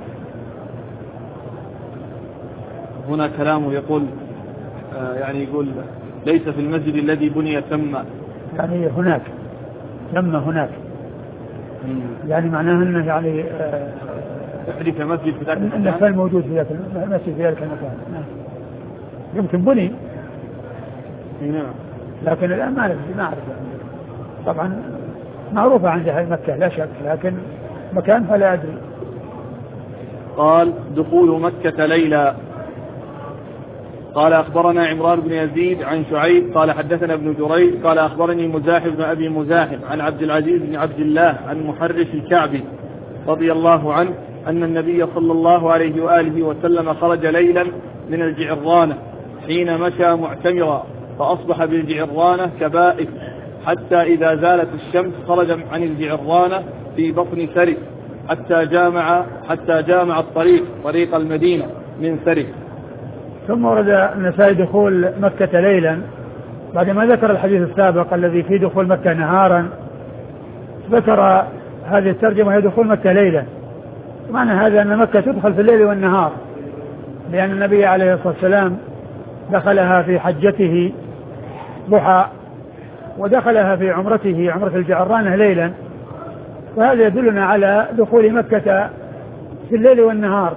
هنا كلامه يقول آه يعني يقول ليس في المسجد الذي بني ثم، يعني هناك ثم هناك مم. يعني معناه أنه يعني آه تحديث مسجد في ذاك المكان، أنه كان موجود في ذاك المسجد في ذاك المكان. نعم. يمكن بني. نعم. لكن الآن ما أعرف ما أعرف طبعا معروفة عند أهل مكة لا شك، لكن مكان فلا أدري. قال: دخول مكة ليلا. قال: أخبرنا عمران بن يزيد عن شعيب قال حدثنا ابن جريج قال أخبرني مزاحم بن أبي مزاحم عن عبد العزيز بن عبد الله عن محرش الكعبي رضي الله عنه أن النبي صلى الله عليه وآله وسلم خرج ليلا من الجعرانة حين مشى معتمرا فأصبح بالجعرانة كبائف، حتى إذا زالت الشمس خرج عن الجعرانة في بطن سرف حتى جامع حتى جامع الطريق طريق المدينة من سره. ثم ورد النسائي دخول مكة ليلا بعدما ذكر الحديث السابق الذي فيه دخول مكة نهارا، ذكر هذه الترجمة هي دخول مكة ليلا. معنى هذا أن مكة تدخل في الليل والنهار، لأن النبي عليه الصلاة والسلام دخلها في حجته ضحى، ودخلها في عمرته عمرة الجعرانة ليلا، وهذا يدلنا على دخول مكة في الليل والنهار.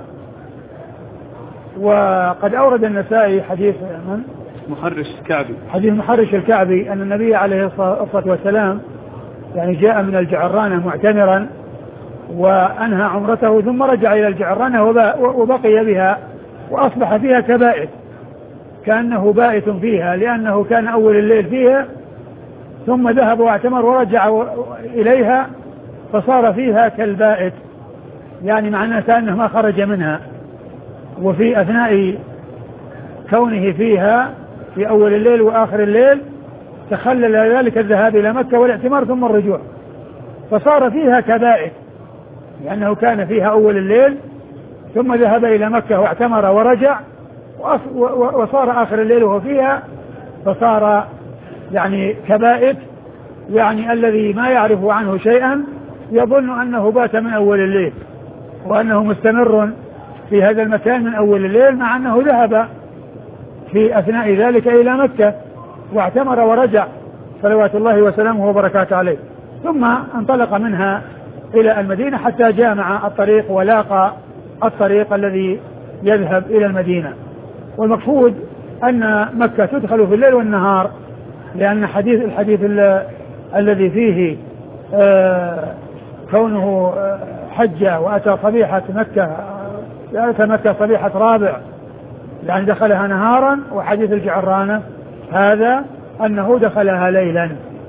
وقد أورد النسائي حديث من؟ محرش الكعبي، حديث محرش الكعبي أن النبي عليه الصلاة والسلام يعني جاء من الجعرانة معتمرا وأنهى عمرته ثم رجع إلى الجعرانة وبقي بها وأصبح فيها كبائت، كأنه بائت فيها لأنه كان أول الليل فيها ثم ذهب واعتمر ورجع إليها فصار فيها كالبائت، يعني معناه كأنه ما خرج منها. وفي أثناء كونه فيها في أول الليل وآخر الليل تخلل ذلك الذهاب إلى مكة والاعتمار ثم الرجوع، فصار فيها كبائت لأنه كان فيها أول الليل ثم ذهب إلى مكة واعتمر ورجع وصار آخر الليل وهو فيها، فصار يعني كبائت، يعني الذي ما يعرف عنه شيئا يظن أنه بات من أول الليل وأنه مستمر في هذا المكان من أول الليل، مع أنه ذهب في أثناء ذلك إلى مكة واعتمر ورجع صلوات الله وسلامه وبركاته عليه، ثم انطلق منها إلى المدينة حتى جامع الطريق ولاقى الطريق الذي يذهب إلى المدينة. والمقصود أن مكة تدخل في الليل والنهار، لأن حديث الحديث الذي فيه آه كونه آه حج وأتى صبيحة مكة أتى مكة صبيحة رابع يعني دخلها نهارا، وحديث الجعرانة هذا أنه دخلها ليلا.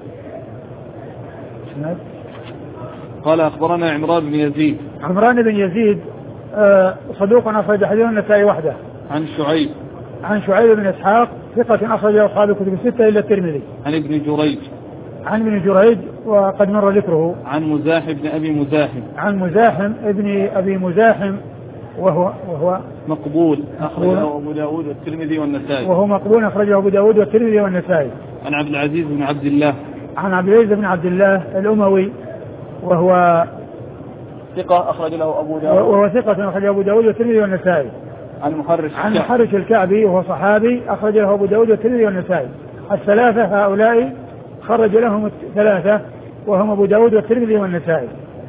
قال أخبرنا عمران بن يزيد. عمران بن يزيد آه صدوق أخرج حديث النسائي وحده. عن شعيب عن شعيب بن إسحاق ثقة أخرج أصحاب الكتب الستة إلا الترمذي. عن ابن جريج عن ابن جريج وقد مر ذكره. عن مزاحم بن أبي مزاحم عن مزاحم ابن أبي مزاحم وهو وهو مقبول أخرجه أبو داود والترمذي والنسائي. وهو مقبول أخرجه أبو داود والترمذي والنسائي. عن عبد العزيز بن عبد الله. عن عبد العزيز بن عبد الله الأموي وهو ثقة أخرج له أبو داود وهو ثقة أخرج أبو داود والترمذي والنسائي. عن محرش عن محرش الكعبي وهو صحابي أخرج له أبو داود والترمذي والنسائي. الثلاثة هؤلاء خرج لهم الثلاثة وهم أبو داود والترمذي والنسائي.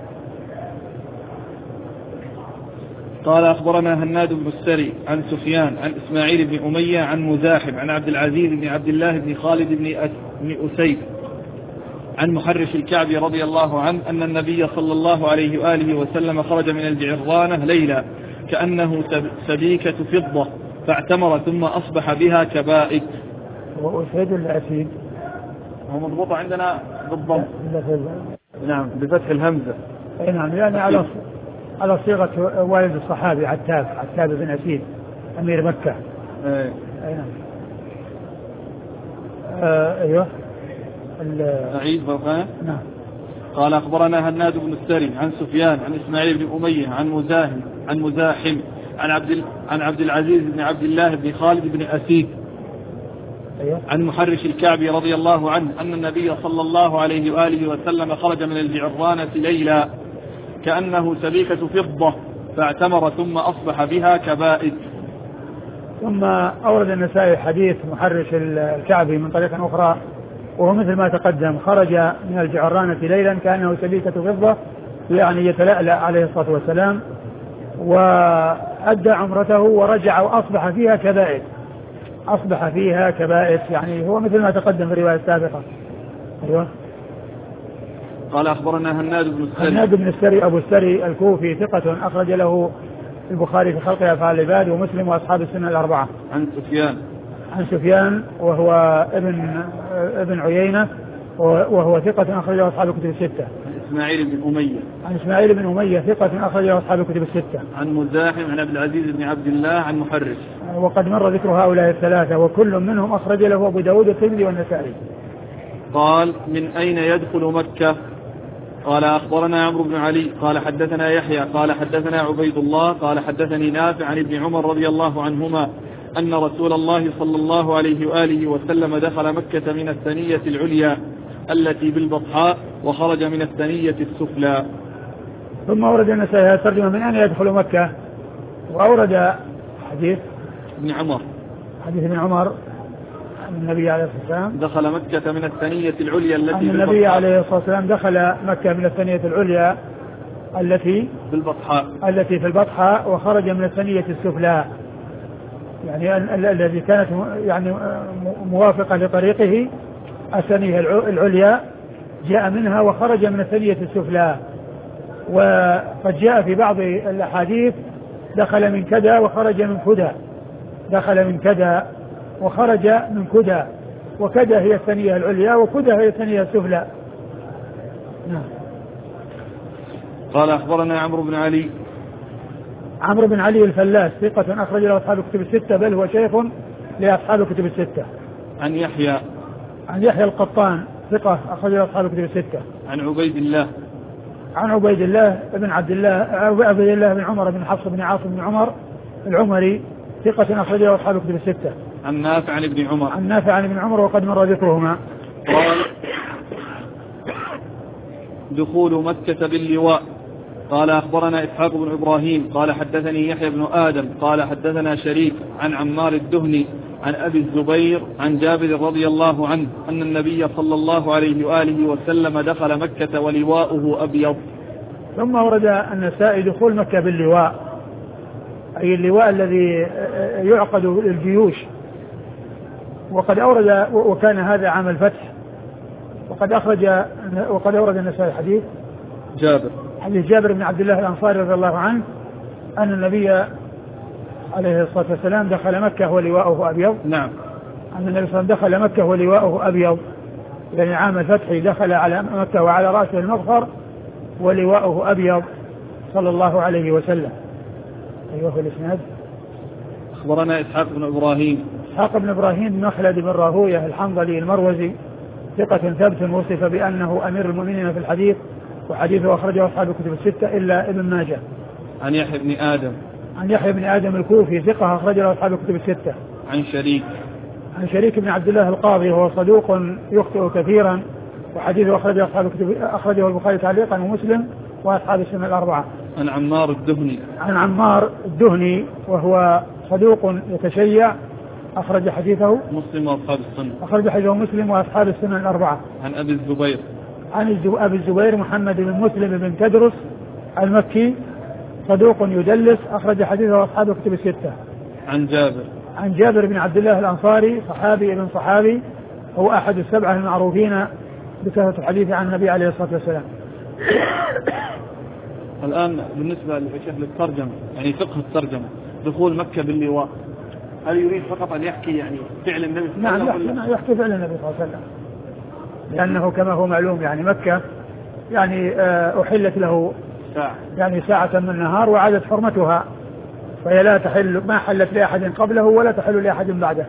قال أخبرنا هناد بن السري عن سفيان عن إسماعيل بن أمية عن مزاحم عن عبد العزيز بن عبد الله بن خالد بن أسيد عن محرش الكعبي رضي الله عنه أن النبي صلى الله عليه وآله وسلم خرج من الجعرانة ليلا كأنه سبيكة فضة فاعتمر ثم أصبح بها كبائت. وأسيد ولا أسيد؟ هو مضبوط عندنا بالضم. نعم بفتح الهمزة. أي نعم، يعني على على صيغة والد الصحابي عتاب عتاب بن أسيد أمير مكة. أي, أي نعم. آه أيوه. سعيد برقان. نعم. قال أخبرنا هناد بن السري عن سفيان عن إسماعيل بن أمية عن مزاحم عن مزاحم عن عبد عن عبد العزيز بن عبد الله بن خالد بن أسيد أيوه. عن محرش الكعبي رضي الله عنه أن النبي صلى الله عليه وآله وسلم خرج من الجعرانة ليلا كأنه سبيكة فضة فاعتمر ثم أصبح بها كبائت. ثم أورد النسائي حديث محرش الكعبي من طريقة أخرى وهو مثل ما تقدم، خرج من الجعرانة ليلا كأنه سبيكة فضة يعني يتلألأ عليه الصلاة والسلام، وأدى عمرته ورجع وأصبح فيها كبائت أصبح فيها كبائت يعني هو مثل ما تقدم في الرواية السابقة. أيوه. قال أخبرنا هناد بن السري. هناد بن السري أبو السري الكوفي ثقة أخرج له البخاري في خلق أفعال العباد ومسلم وأصحاب السنة الأربعة. عن سفيان. عن سفيان وهو ابن ابن عيينة وهو ثقة أخرج له أصحاب الكتب الستة. عن إسماعيل بن أمية. عن إسماعيل بن أمية ثقة أخرج له أصحاب الكتب الستة. عن مزاحم عن عبد العزيز بن عبد الله عن محرش. وقد مر ذكر هؤلاء الثلاثة وكل منهم أخرج له أبو داود والترمذي والنسائي. قال من أين يدخل مكة؟ قال أخبرنا عمرو بن علي قال حدثنا يحيى قال حدثنا عبيد الله قال حدثني نافع عن ابن عمر رضي الله عنهما أن رسول الله صلى الله عليه وآله وسلم دخل مكة من الثنية العليا التي بالبطحاء وخرج من الثنية السفلى. ثم أورد النسائي ترجمة من أن يدخل مكة، وأورد حديث ابن عمر حديث ابن عمر أن النبي عليه الصلاة والسلام دخل مكة من الثنية العليا التي أن النبي عليه الصلاة والسلام دخل مكة من الثنية العليا التي بالبطحاء التي في البطحاء وخرج من الثنية السفلى، يعني الذي كانت يعني موافقة لطريقه الثنية العليا جاء منها وخرج من الثنية السفلى. وقد جاء في بعض الأحاديث دخل من كذا وخرج من كذا، دخل من كذا وخرج من كذا، وكذا هي الثنية العليا وكذا هي الثنية السفلى. نعم. قال أخبرنا عمرو بن علي عمرو بن علي الفلاس ثقة أخرج له أصحاب الكتب الستة، بل هو شيخ لأصحاب الكتب الستة. عن يحيى عن يحيى القطان ثقة أخرج له أصحاب الكتب الستة. عن عبيد الله عن عبيد الله بن عبد الله عبيد الله بن عمر بن حفص بن عاصم بن عمر العمري ثقة أخرج له أصحاب الكتب الستة. عن نافع عن ابن عمر عن نافع عن ابن عمر وقد مر ذكرهما. قال دخول مكة باللواء. قال أخبرنا إسحاق بن إبراهيم قال حدثني يحيى بن آدم قال حدثنا شريك عن عمار الدهني عن أبي الزبير عن جابر رضي الله عنه أن النبي صلى الله عليه وآله وسلم دخل مكة ولواؤه أبيض. ثم ورد النسائي دخول مكة باللواء، أي اللواء الذي يعقد للجيوش، وقد أورد وكان هذا عام الفتح. وقد أخرج وقد أورد النسائي حديث جابر حديث جابر بن عبد الله الأنصاري رضي الله عنه أن النبي عليه الصلاة والسلام دخل مكة ولواؤه أبيض. نعم. أن النبي صلى الله عليه وسلم دخل مكة ولواؤه أبيض، يعني عام الفتح دخل على مكة وعلى رأسه المغفر ولواؤه أبيض صلى الله عليه وسلم. أيوه في الإسناد. أخبرنا إسحاق بن إبراهيم إسحاق بن إبراهيم مخلد بن راهوية الحنظلي المروزي ثقة ثبت وصف بأنه أمير المؤمنين في الحديث، وحديثه أخرجه أصحاب الكتب الستة إلا ابن ماجه. عن يحيى بن آدم عن يحيى بن آدم الكوفي ثقة أخرجه أصحاب الكتب الستة. عن شريك عن شريك بن عبد الله القاضي وهو صدوق يخطئ كثيرا، وحديثه أخرجه أصحاب الكتب أخرجه البخاري تعليقا ومسلم وأصحاب السنة الأربعة. عن عمار الدهني عن عمار الدهني وهو صدوق يتشيع أخرج حديثه مسلم وأصحاب السنة أخرج حديثه مسلم وأصحاب السنة الأربعة. عن أبي الزبير عن أبي الزبير محمد بن مسلم بن تدرس المكي صدوق يدلس أخرج حديثه أصحاب الكتب الستة. عن جابر عن جابر بن عبد الله الأنصاري صحابي ابن صحابي، هو أحد السبعة المعروفين بكثرة الحديث عن النبي عليه الصلاة والسلام. الآن بالنسبة لشيخ الترجمة، يعني فقه الترجمة، دخول مكة باللواء، هل يريد فقط أن يحكي يعني فعل النبي صلى الله عليه وسلم؟ نعم يحكي فعل النبي صلى الله عليه وسلم، لأنه كما هو معلوم يعني مكة يعني أحلت له ساعة يعني ساعة من النهار وعادت حرمتها، فهي لا تحل ما حلت لأحد قبله ولا تحل لأحد بعده.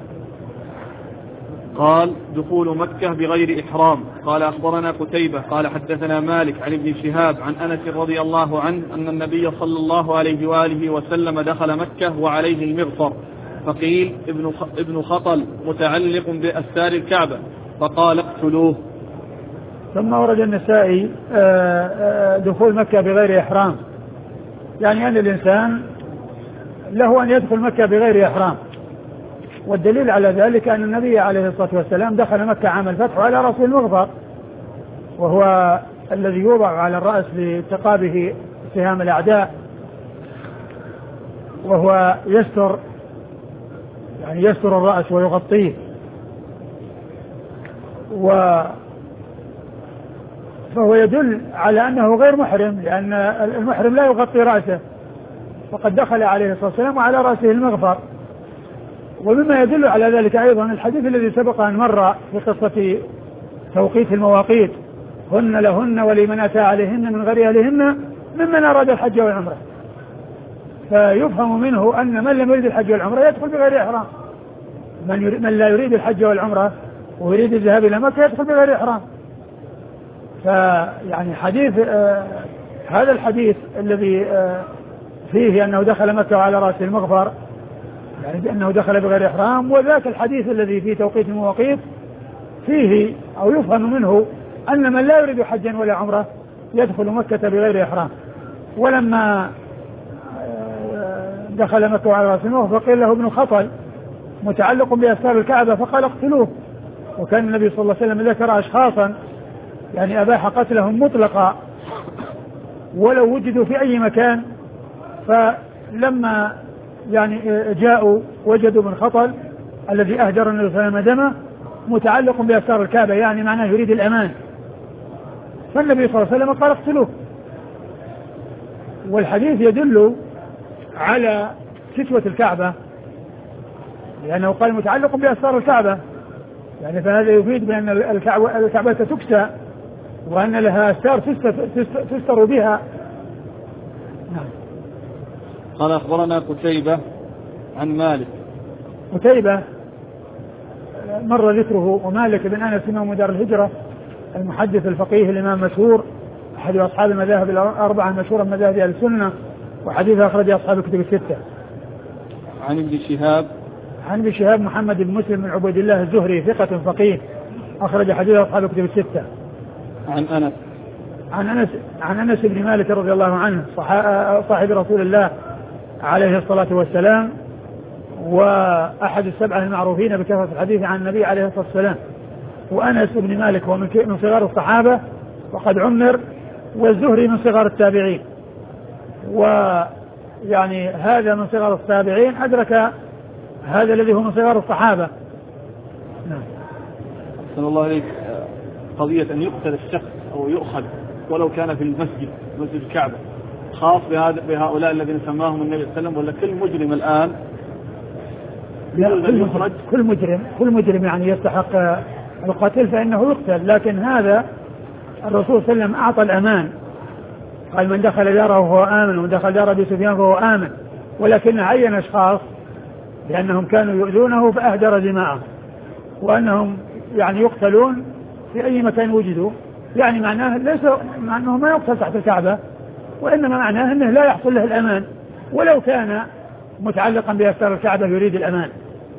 قال دخول مكة بغير إحرام. قال أخبرنا قتيبة قال حدثنا مالك عن ابن شهاب عن أنس رضي الله عنه أن النبي صلى الله عليه وآله وسلم دخل مكة وعليه المغفر، فقيل ابن ابن خطل متعلق بأستار الكعبة، فقال اقتلوه. ثم ورد النسائي دخول مكة بغير إحرام، يعني أن الإنسان له أن يدخل مكة بغير إحرام، والدليل على ذلك أن النبي عليه الصلاة والسلام دخل مكة عام الفتح على رأسه المغفر، وهو الذي يوضع على الرأس لتقابه سهام الأعداء، وهو يستر يعني يستر الرأس ويغطيه، و فهو يدل على أنه غير محرم، لأن المحرم لا يغطي رأسه، وقد دخل عليه الصلاة والسلام وعلى رأسه المغفر. ومما يدل على ذلك أيضا الحديث الذي سبق أن مر في قصة توقيت المواقيت، هن لهن ولمن أتى عليهن من غير أهلهن ممن أراد الحج والعمرة، فيفهم منه أن من لم يريد الحج والعمرة يدخل بغير إحرام، من, من لا يريد الحج والعمرة ويريد الذهاب إلى مكة يدخل بغير إحرام. فيعني حديث آه هذا الحديث الذي آه فيه أنه دخل مكة وعلى رأسه المغفر، يعني أنه دخل بغير إحرام، وذاك الحديث الذي فيه توقيت المواقيت فيه أو يفهم منه أن من لا يريد حجا ولا عمرة يدخل مكة بغير إحرام. ولما دخل مكة وعلى رأسه المغفر فقيل له ابن خطل متعلق بأستار الكعبة فقال اقتلوه. وكان النبي صلى الله عليه وسلم ذكر أشخاصا يعني أباح قتلهم مطلقا ولو وجدوا في أي مكان، فلما يعني جاءوا وجدوا ابن خطل الذي أهدر النبي صلى الله عليه وسلم دمه متعلق بأستار الكعبة، يعني معناه يريد الأمان، فالنبي صلى الله عليه وسلم قال اقتلوه. والحديث يدل على كسوة الكعبة لأنه قال متعلق بأستار الكعبة، يعني فهذا يفيد بأن الكعبة, الكعبة تكسى وأن لها أستار تستر بها. نعم. قال أخبرنا قتيبة عن مالك. قتيبة مر ذكره، ومالك بن أنس إمام دار الهجرة المحدث الفقيه الإمام مشهور أحد أصحاب المذاهب الأربعة المشهورة من مذاهب أهل السنة، وحديث أخرج أصحاب الكتب الستة. عن ابن شهاب عن ابن شهاب محمد بن مسلم بن عبيد الله الزهري ثقة فقيه أخرج حديث أصحاب الكتب الستة. عن أنس عن أنس عن أنس بن مالك رضي الله عنه صاحب رسول الله عليه الصلاة والسلام، وأحد السبعة المعروفين بكثرة الحديث عن النبي عليه الصلاة والسلام. وأنس بن مالك هو من صغار الصحابة وقد عمر، والزهري من صغار التابعين، ويعني هذا من صغار التابعين أدرك هذا الذي هو من صغار الصحابة. نعم. أحسن الله عليك. قضية أن يقتل الشخص أو يؤخذ ولو كان في المسجد مسجد الكعبة خاص بهؤلاء الذين سماهم النبي صلى الله عليه وسلم، ولا كل مجرم الآن؟ كل مجرم, كل مجرم كل مجرم يعني يستحق القتل فإنه يقتل، لكن هذا الرسول صلى الله عليه وسلم أعطى الأمان، قال من دخل داره فهو آمن ومن دخل دار أبي سفيان فهو آمن، ولكن عين أشخاص لأنهم كانوا يؤذونه فأهدر دماءهم، وأنهم يعني يقتلون في أي مكان وجدوا، يعني معناه ليس معناه ما يقتل تحت الكعبة، وإنما معناه أنه لا يحصل له الأمان ولو كان متعلقا بأستار الكعبة يريد الأمان.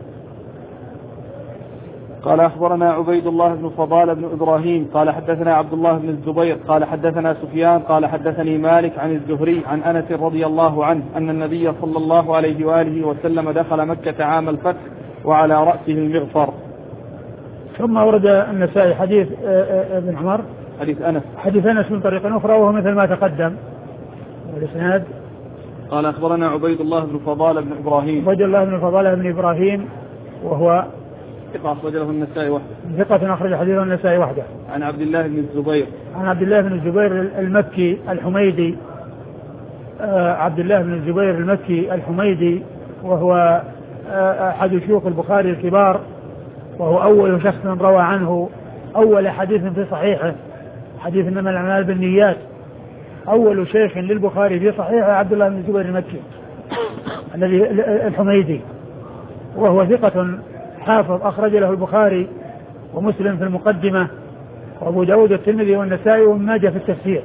قال أخبرنا عبيد الله بن فضال بن إبراهيم قال حدثنا عبد الله بن الزبير قال حدثنا سفيان قال حدثني مالك عن الزهري عن أنس رضي الله عنه أن النبي صلى الله عليه وآله وسلم دخل مكة عام الفتح وعلى رأسه المغفر. ثم ورد النسائي حديث ابن عمر حديث أنس حديث أنس من طريق أخرى وهو مثل ما تقدم. والإسناد قال أخبرنا عبيد الله بن فضال بن إبراهيم عبيد الله بن فضال بن إبراهيم وهو ثقة أخرج له النسائي وحده. ثقة أخرج حديثه النسائي وحده. عن عبد الله بن الزبير عن عبد الله بن الزبير المكي الحميدي آه عبد الله بن الزبير المكي الحميدي وهو آه أحد شيوخ البخاري الكبار، وهو أول شخص روى عنه أول حديث في صحيحه، حديث إنما الأعمال بالنيات، أول شيخ للبخاري في صحيحه عبد الله بن الزبير المكي الذي الحميدي، وهو ثقة حافظ أخرج له البخاري ومسلم في المقدمة وأبو داود والترمذي والنسائي وابن ماجه في التفسير.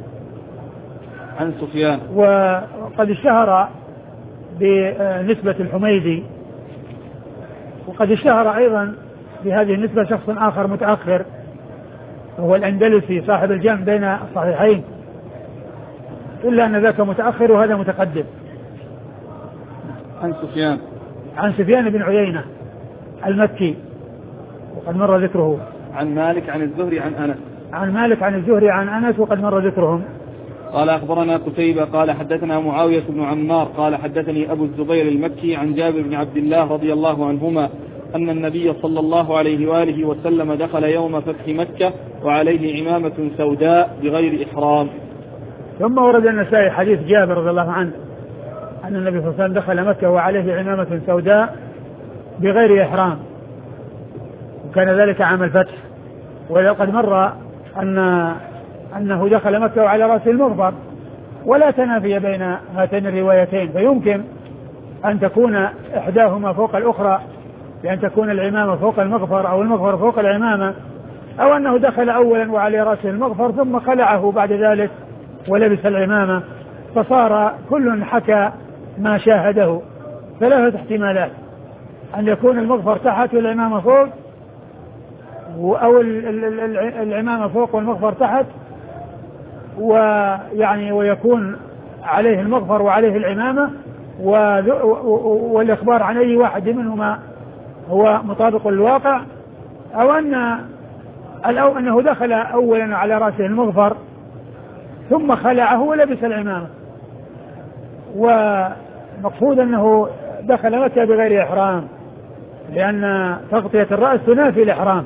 عن سفيان وقد اشتهر بنسبة الحميدي، وقد اشتهر أيضا بهذه النسبة شخص آخر متأخر وهو الأندلسي صاحب الجمع بين الصحيحين، إلا أن ذاك متأخر وهذا متقدم. عن سفيان عن سفيان بن عيينة المكي وقد مر ذكره. عن مالك عن الزهري عن أنس عن مالك عن الزهري عن أنس وقد مر ذكرهم. قال أخبرنا قتيبة قال حدثنا معاوية بن عمار قال حدثني أبو الزبير المكي عن جابر بن عبد الله رضي الله عنهما أن النبي صلى الله عليه وآله وسلم دخل يوم فتح مكة وعليه عمامة سوداء بغير إحرام. ثم ورد النسائي حديث جابر رضي الله عنه أن النبي صلى الله عليه وسلم دخل مكة وعليه عمامة سوداء بغير إحرام، وكان ذلك عام الفتح. ولقد مر أن أنه دخل مكة وعلى رأسه المغفر، ولا تنافي بين هاتين الروايتين، فيمكن أن تكون إحداهما فوق الأخرى، بأن تكون العمامة فوق المغفر أو المغفر فوق العمامة، أو أنه دخل أولا وعلى رأسه المغفر ثم خلعه بعد ذلك ولبس العمامة، فصار كل حكى ما شاهده. ثلاثة احتمالات: أن يكون المغفر تحت والعمامة فوق، أو العمامة فوق والمغفر تحت، ويعني ويكون عليه المغفر وعليه العمامة، والإخبار عن أي واحد منهما هو مطابق للواقع. أو أن أو أنه دخل أولا على رأسه المغفر ثم خلعه ولبس العمامة، ومقصود أنه دخل مكة بغير إحرام، لأن تغطية الرأس تنافي الإحرام.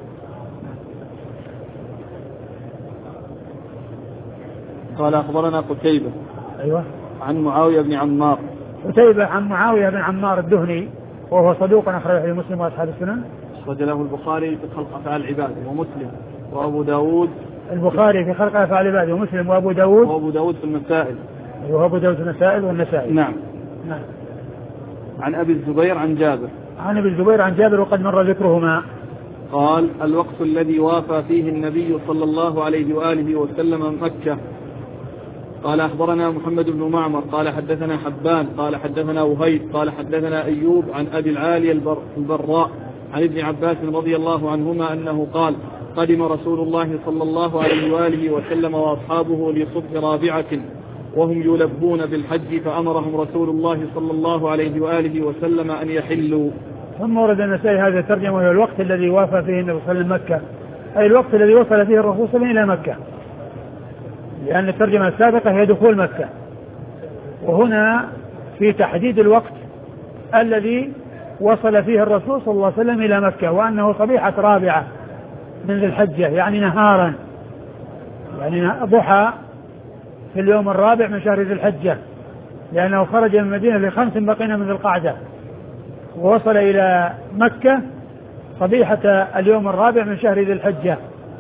قال أخبرنا قتيبة أيوة عن معاوية بن عمار. قتيبة عن معاوية بن عمار الدهني، وهو صدوق أخرجه مسلم وأصحاب السنن. أخرج له البخاري في خلق أفعال العباد ومسلم وأبو داود. البخاري في خلق أفعال العباد ومسلم وأبو داود. وأبو داود في المسائل. وأبو داود في المسائل والنسائي. نعم. نعم. عن أبي الزبير عن جابر. عن أبي الزبير عن جابر وقد مر ذكرهما. قال: الوقت الذي وافى فيه النبي صلى الله عليه وآله وسلم مكة. قال: أخبرنا محمد بن معمر قال حدثنا حبان قال حدثنا وهيب قال حدثنا أيوب عن أبي العالي البر البراء عن ابن عباس رضي الله عنهما أنه قال: قدم رسول الله صلى الله عليه وآله وسلم وأصحابه لصبح رابعة وهم يلبون بالحج، فأمرهم رسول الله صلى الله عليه وآله وسلم أن يحلوا. ثم ورد النسائي هذا الترجمة، وهو الوقت الذي وافى فيه النبي صلى الله عليه وسلم مكة، أي الوقت الذي وصل فيه الرسول صلى الله عليه وسلم إلى مكة، لأن الترجمة السابقة هي دخول مكة، وهنا في تحديد الوقت الذي وصل فيه الرسول صلى الله عليه وسلم إلى مكة، وأنه صبيحة رابعة من ذي الحجة، يعني نهارا، يعني ضحى في اليوم الرابع من شهر ذي الحجة، لأنه خرج من المدينة لخمس بقين من ذي القعدة، ووصل إلى مكة صبيحة اليوم الرابع من شهر ذي الحجة.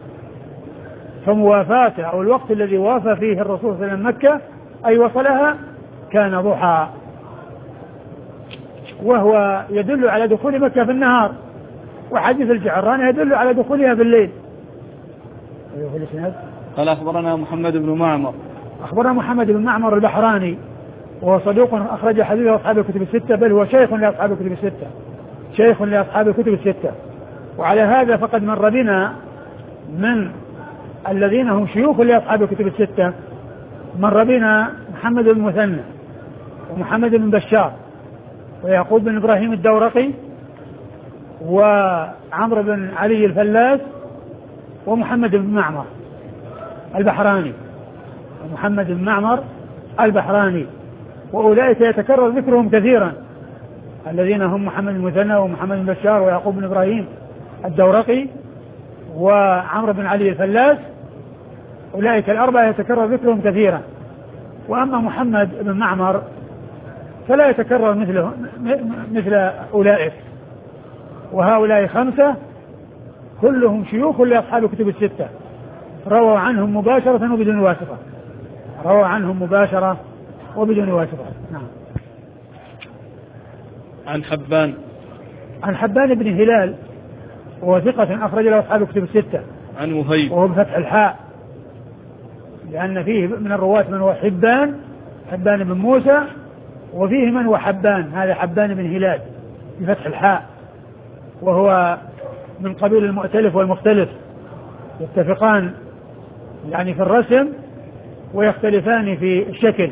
فموافاته أو الوقت الذي وافى فيه الرسول صلى الله عليه وسلم مكة أي وصلها كان ضحى، وهو يدل على دخول مكة في النهار، وحديث الجعرانة يدل على دخولها في الليل. قال: أخبرنا محمد بن معمر. أخبرنا محمد بن معمر البحراني، وهو صدوق أخرج حديثه أصحاب الكتب الستة، بل هو شيخ لأصحاب الكتب الستة، شيخ لأصحاب الكتب الستة. وعلى هذا فقد مر بنا من الذين هم شيوخ لأصحاب الكتب الستة، مر بنا محمد بن مثنى ومحمد بن بشار ويعقوب بن إبراهيم الدورقي وعمرو بن علي الفلاس ومحمد بن معمر البحراني ومحمد بن معمر البحراني، وأولئك يتكرر ذكرهم كثيرا، الذين هم محمد بن مثنى ومحمد بن بشار ويعقوب بن إبراهيم الدورقي وعمرو بن علي الفلاس، أولئك الأربعة يتكرر ذكرهم كثيرا. وأما محمد بن معمر فلا يتكرر مثله مثل أولئك، وهؤلاء خمسة كلهم شيوخ لأصحاب الكتب الستة، رووا عنهم مباشرة وبدون واسطة، رووا عنهم مباشرة وبدون واسطة. نعم. عن حبان. عن حبان بن هلال وهو ثقة أخرج له أصحاب الكتب الستة. عن وهيب وهو بفتح الحاء، لأن فيه من الرواة من هو حبان حبان بن موسى، وفيه من هو حبان، هذا حبان بن هلال بفتح الحاء، وهو من قبيل المؤتلف والمختلف، يتفقان يعني في الرسم ويختلفان في الشكل.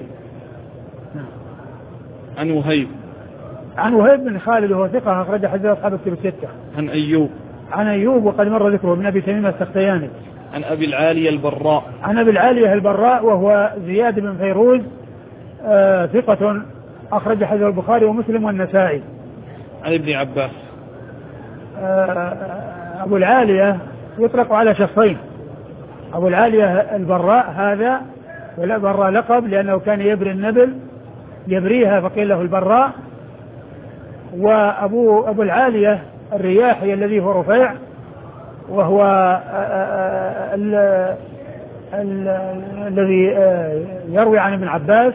عن وهيب. عن وهيب بن خالد وهو ثقة أخرج حديث أصحاب الكتب الستة. عن أيوب. عن أيوب وقد مر ذكره ابن أبي تميم السختياني. عن أبي العالية البراء. عن أبي العالية البراء وهو زياد بن فيروز آه ثقة أخرج حديث البخاري ومسلم والنسائي. عن ابن عباس. آه أبو العالية يطلق على شخصين، أبو العالية البراء هذا، ولا براء لقب لأنه كان يبري النبل يبريها فقيل له البراء، وأبو أبو العالية الرياحي الذي هو رفيع، وهو الذي يروي عن ابن عباس،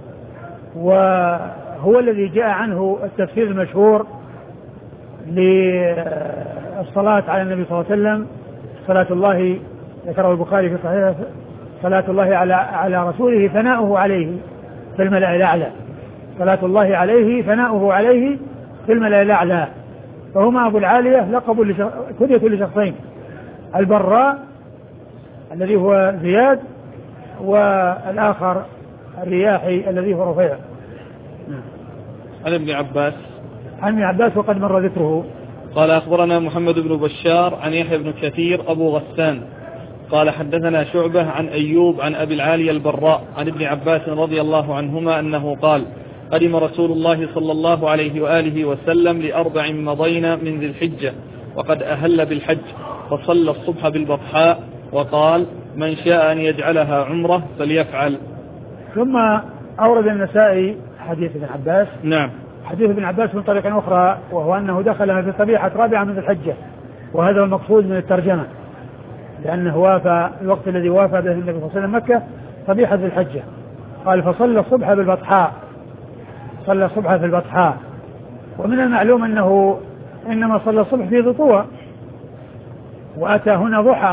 وهو الذي جاء عنه التفسير المشهور للصلاة على النبي صلى الله عليه وسلم صلاة الله ذكره البخاري في صحيح صلاة الله على على رسوله ثناؤه عليه في الملأ الأعلى. صلاة الله عليه ثناؤه عليه في الملأ الأعلى. فهما أبو العالية لقب كنية لشخصين، البراء الذي هو زياد، والآخر الرياحي الذي هو رفيع. عن ابن عباس عن ابن عباس وقد مر ذكره. قال أخبرنا محمد بن بشار عن يحيى بن كثير أبو غسان قال حدثنا شعبة عن أيوب عن أبي العالي البراء عن ابن عباس رضي الله عنهما أنه قال قدم رسول الله صلى الله عليه وآله وسلم لأربع مضين من ذي الحجة وقد أهل بالحج، فصلى الصبح بالبطحاء وقال من شاء أن يجعلها عمرة فليفعل. ثم أورد النسائي حديث ابن عباس. نعم. حديث ابن عباس من طريق أخرى، وهو أنه دخل في صبيحة رابعة من ذي الحجة، وهذا هو المقصود من الترجمة، لأنه وافى الوقت الذي وافى به النبي صلى الله عليه وسلم مكة صبيحة ذي الحجة. قال فصلى الصبح بالبطحاء، صلى الصبح في البطحاء. ومن المعلوم أنه إنما صلى الصبح في ذي طوى، وأتى هنا ضحى،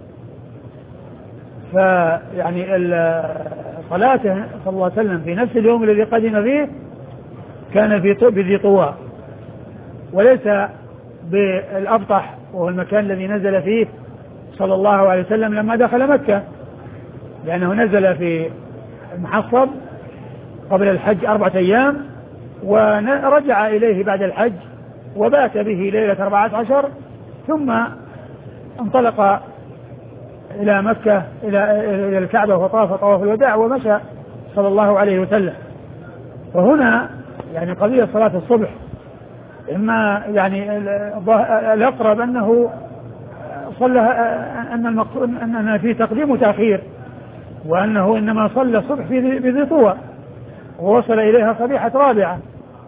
فيعني صلاته صلى الله عليه وسلم في نفس اليوم الذي قدم فيه كان في بذي طوى، وليس بالأبطح وهو المكان الذي نزل فيه صلى الله عليه وسلم لما دخل مكة، لأنه نزل في المحصب قبل الحج أربعة أيام، ورجع إليه بعد الحج وبات به ليلة أربعة عشر، ثم انطلق إلى مكة إلى الكعبة وطاف طواف الوداع ومشى صلى الله عليه وسلم. وهنا يعني قضية صلاة الصبح إما يعني الأقرب أنه صلى أن المقصود أننا في تقديم وتأخير، وأنه إنما صلى الصبح في بذي طوى ووصل إليها صبيحة رابعة.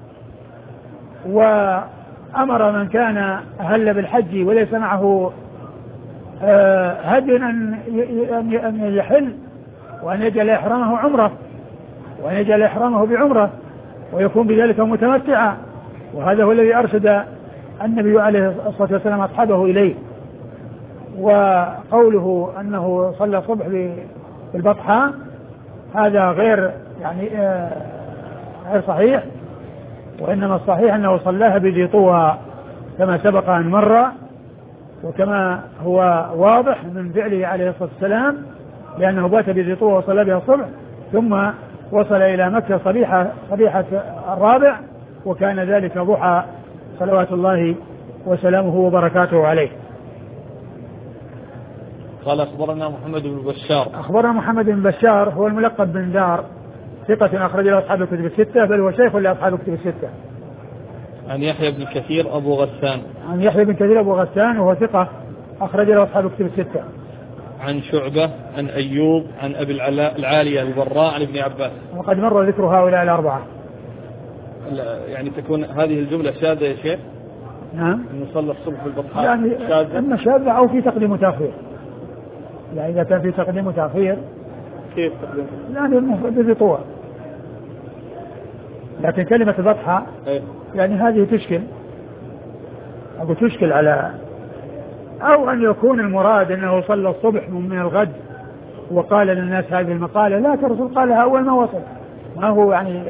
وأمر من كان أهل بالحج وليس معه هدي أن يحل وأن يجعل إحرامه عمرة، وأن يجعل إحرامه بعمرة ويكون بذلك متمتعا، وهذا هو الذي أرشد النبي عليه الصلاة والسلام أصحابه إليه. وقوله أنه صلى الصبح بالبطحاء هذا غير يعني غير صحيح، وإنما الصحيح أنه صلاها بذي طوى كما سبق أن مر، وكما هو واضح من فعله عليه الصلاة والسلام، لأنه بات بذي طوى وصلى بها الصبح، ثم وصل إلى مكة صبيحة صبيحة الرابع، وكان ذلك ضحى صلوات الله وسلامه وبركاته عليه. قال أخبرنا محمد بن بشار. أخبرنا محمد بن بشار هو الملقب بن دار، ثقة أخرج له أصحاب الكتب الستة، بل هو شيخ لأصحاب الكتب الستة. عن يحيى بن كثير أبو غسان. عن يحيى بن كثير أبو غسان وهو ثقة أخرج له أصحاب الكتب الستة. عن شعبة عن أيوب عن أبي العالية البراء عن ابن عباس. وقد مر ذكر هؤلاء الأربعة. يعني تكون هذه الجملة شاذة يا شيخ؟ نعم. إنه صلى الصبح بالبطحاء يعني شاذة؟ إما شاذة أو في تقديم وتأخير. يعني إذا كان في تقديم وتأخير كيف تقديم؟ يعني بذي طوى، لكن كلمة البطحاء أيه؟ يعني هذه تشكل أو تشكل على، أو أن يكون المراد أنه صلى الصبح من الغد وقال للناس هذه المقالة، لا الرسول قالها أول ما وصل، ما هو يعني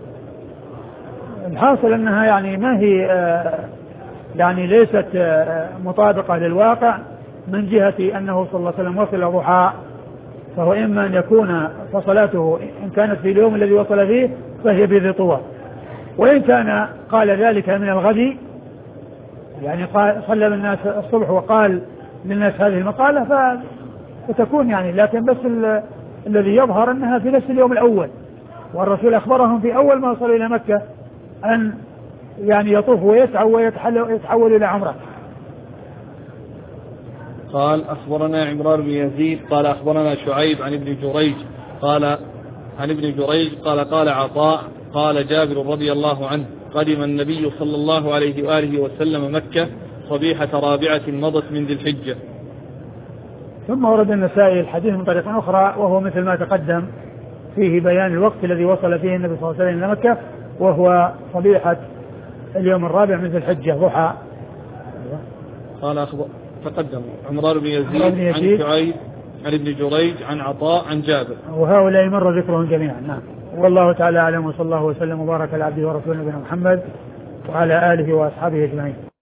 الحاصل أنها يعني ما هي يعني ليست مطابقة للواقع من جهة أنه صلى الله عليه وسلم وصل ضحى، فهو إما أن يكون فصلاته إن كانت في اليوم الذي وصل فيه فهي بذي طوى، وإن كان قال ذلك من الغد يعني قال صلى بالناس الصبح وقال للناس هذه المقالة فتكون يعني، لكن بس الذي يظهر أنها في نفس اليوم الأول، والرسول أخبرهم في أول ما وصلوا إلى مكة أن يعني يطوف ويسعى ويتحول إلى عمره. قال أخبرنا عمران بن يزيد قال أخبرنا شعيب عن ابن جريج قال عن ابن جريج قال قال عطاء قال جابر رضي الله عنه قدم النبي صلى الله عليه وآله وسلم مكة صبيحة رابعة مضت من ذي الحجة. ثم ورد النسائي الحديث من طريق أخرى وهو مثل ما تقدم، فيه بيان الوقت الذي وصل فيه النبي صلى الله عليه وسلم إلى مكة، وهو صبيحة اليوم الرابع من ذي الحجة ضحى. قال أخبر تقدم عمران بن يزيد, بن يزيد عن شعيب عن ابن جريج عن عطاء عن جابر. وهؤلاء مر ذكرهم جميعا. نعم. والله تعالى أعلم، وصلى الله وسلم وبارك على عبده ورسوله نبينا محمد وعلى آله وأصحابه أجمعين.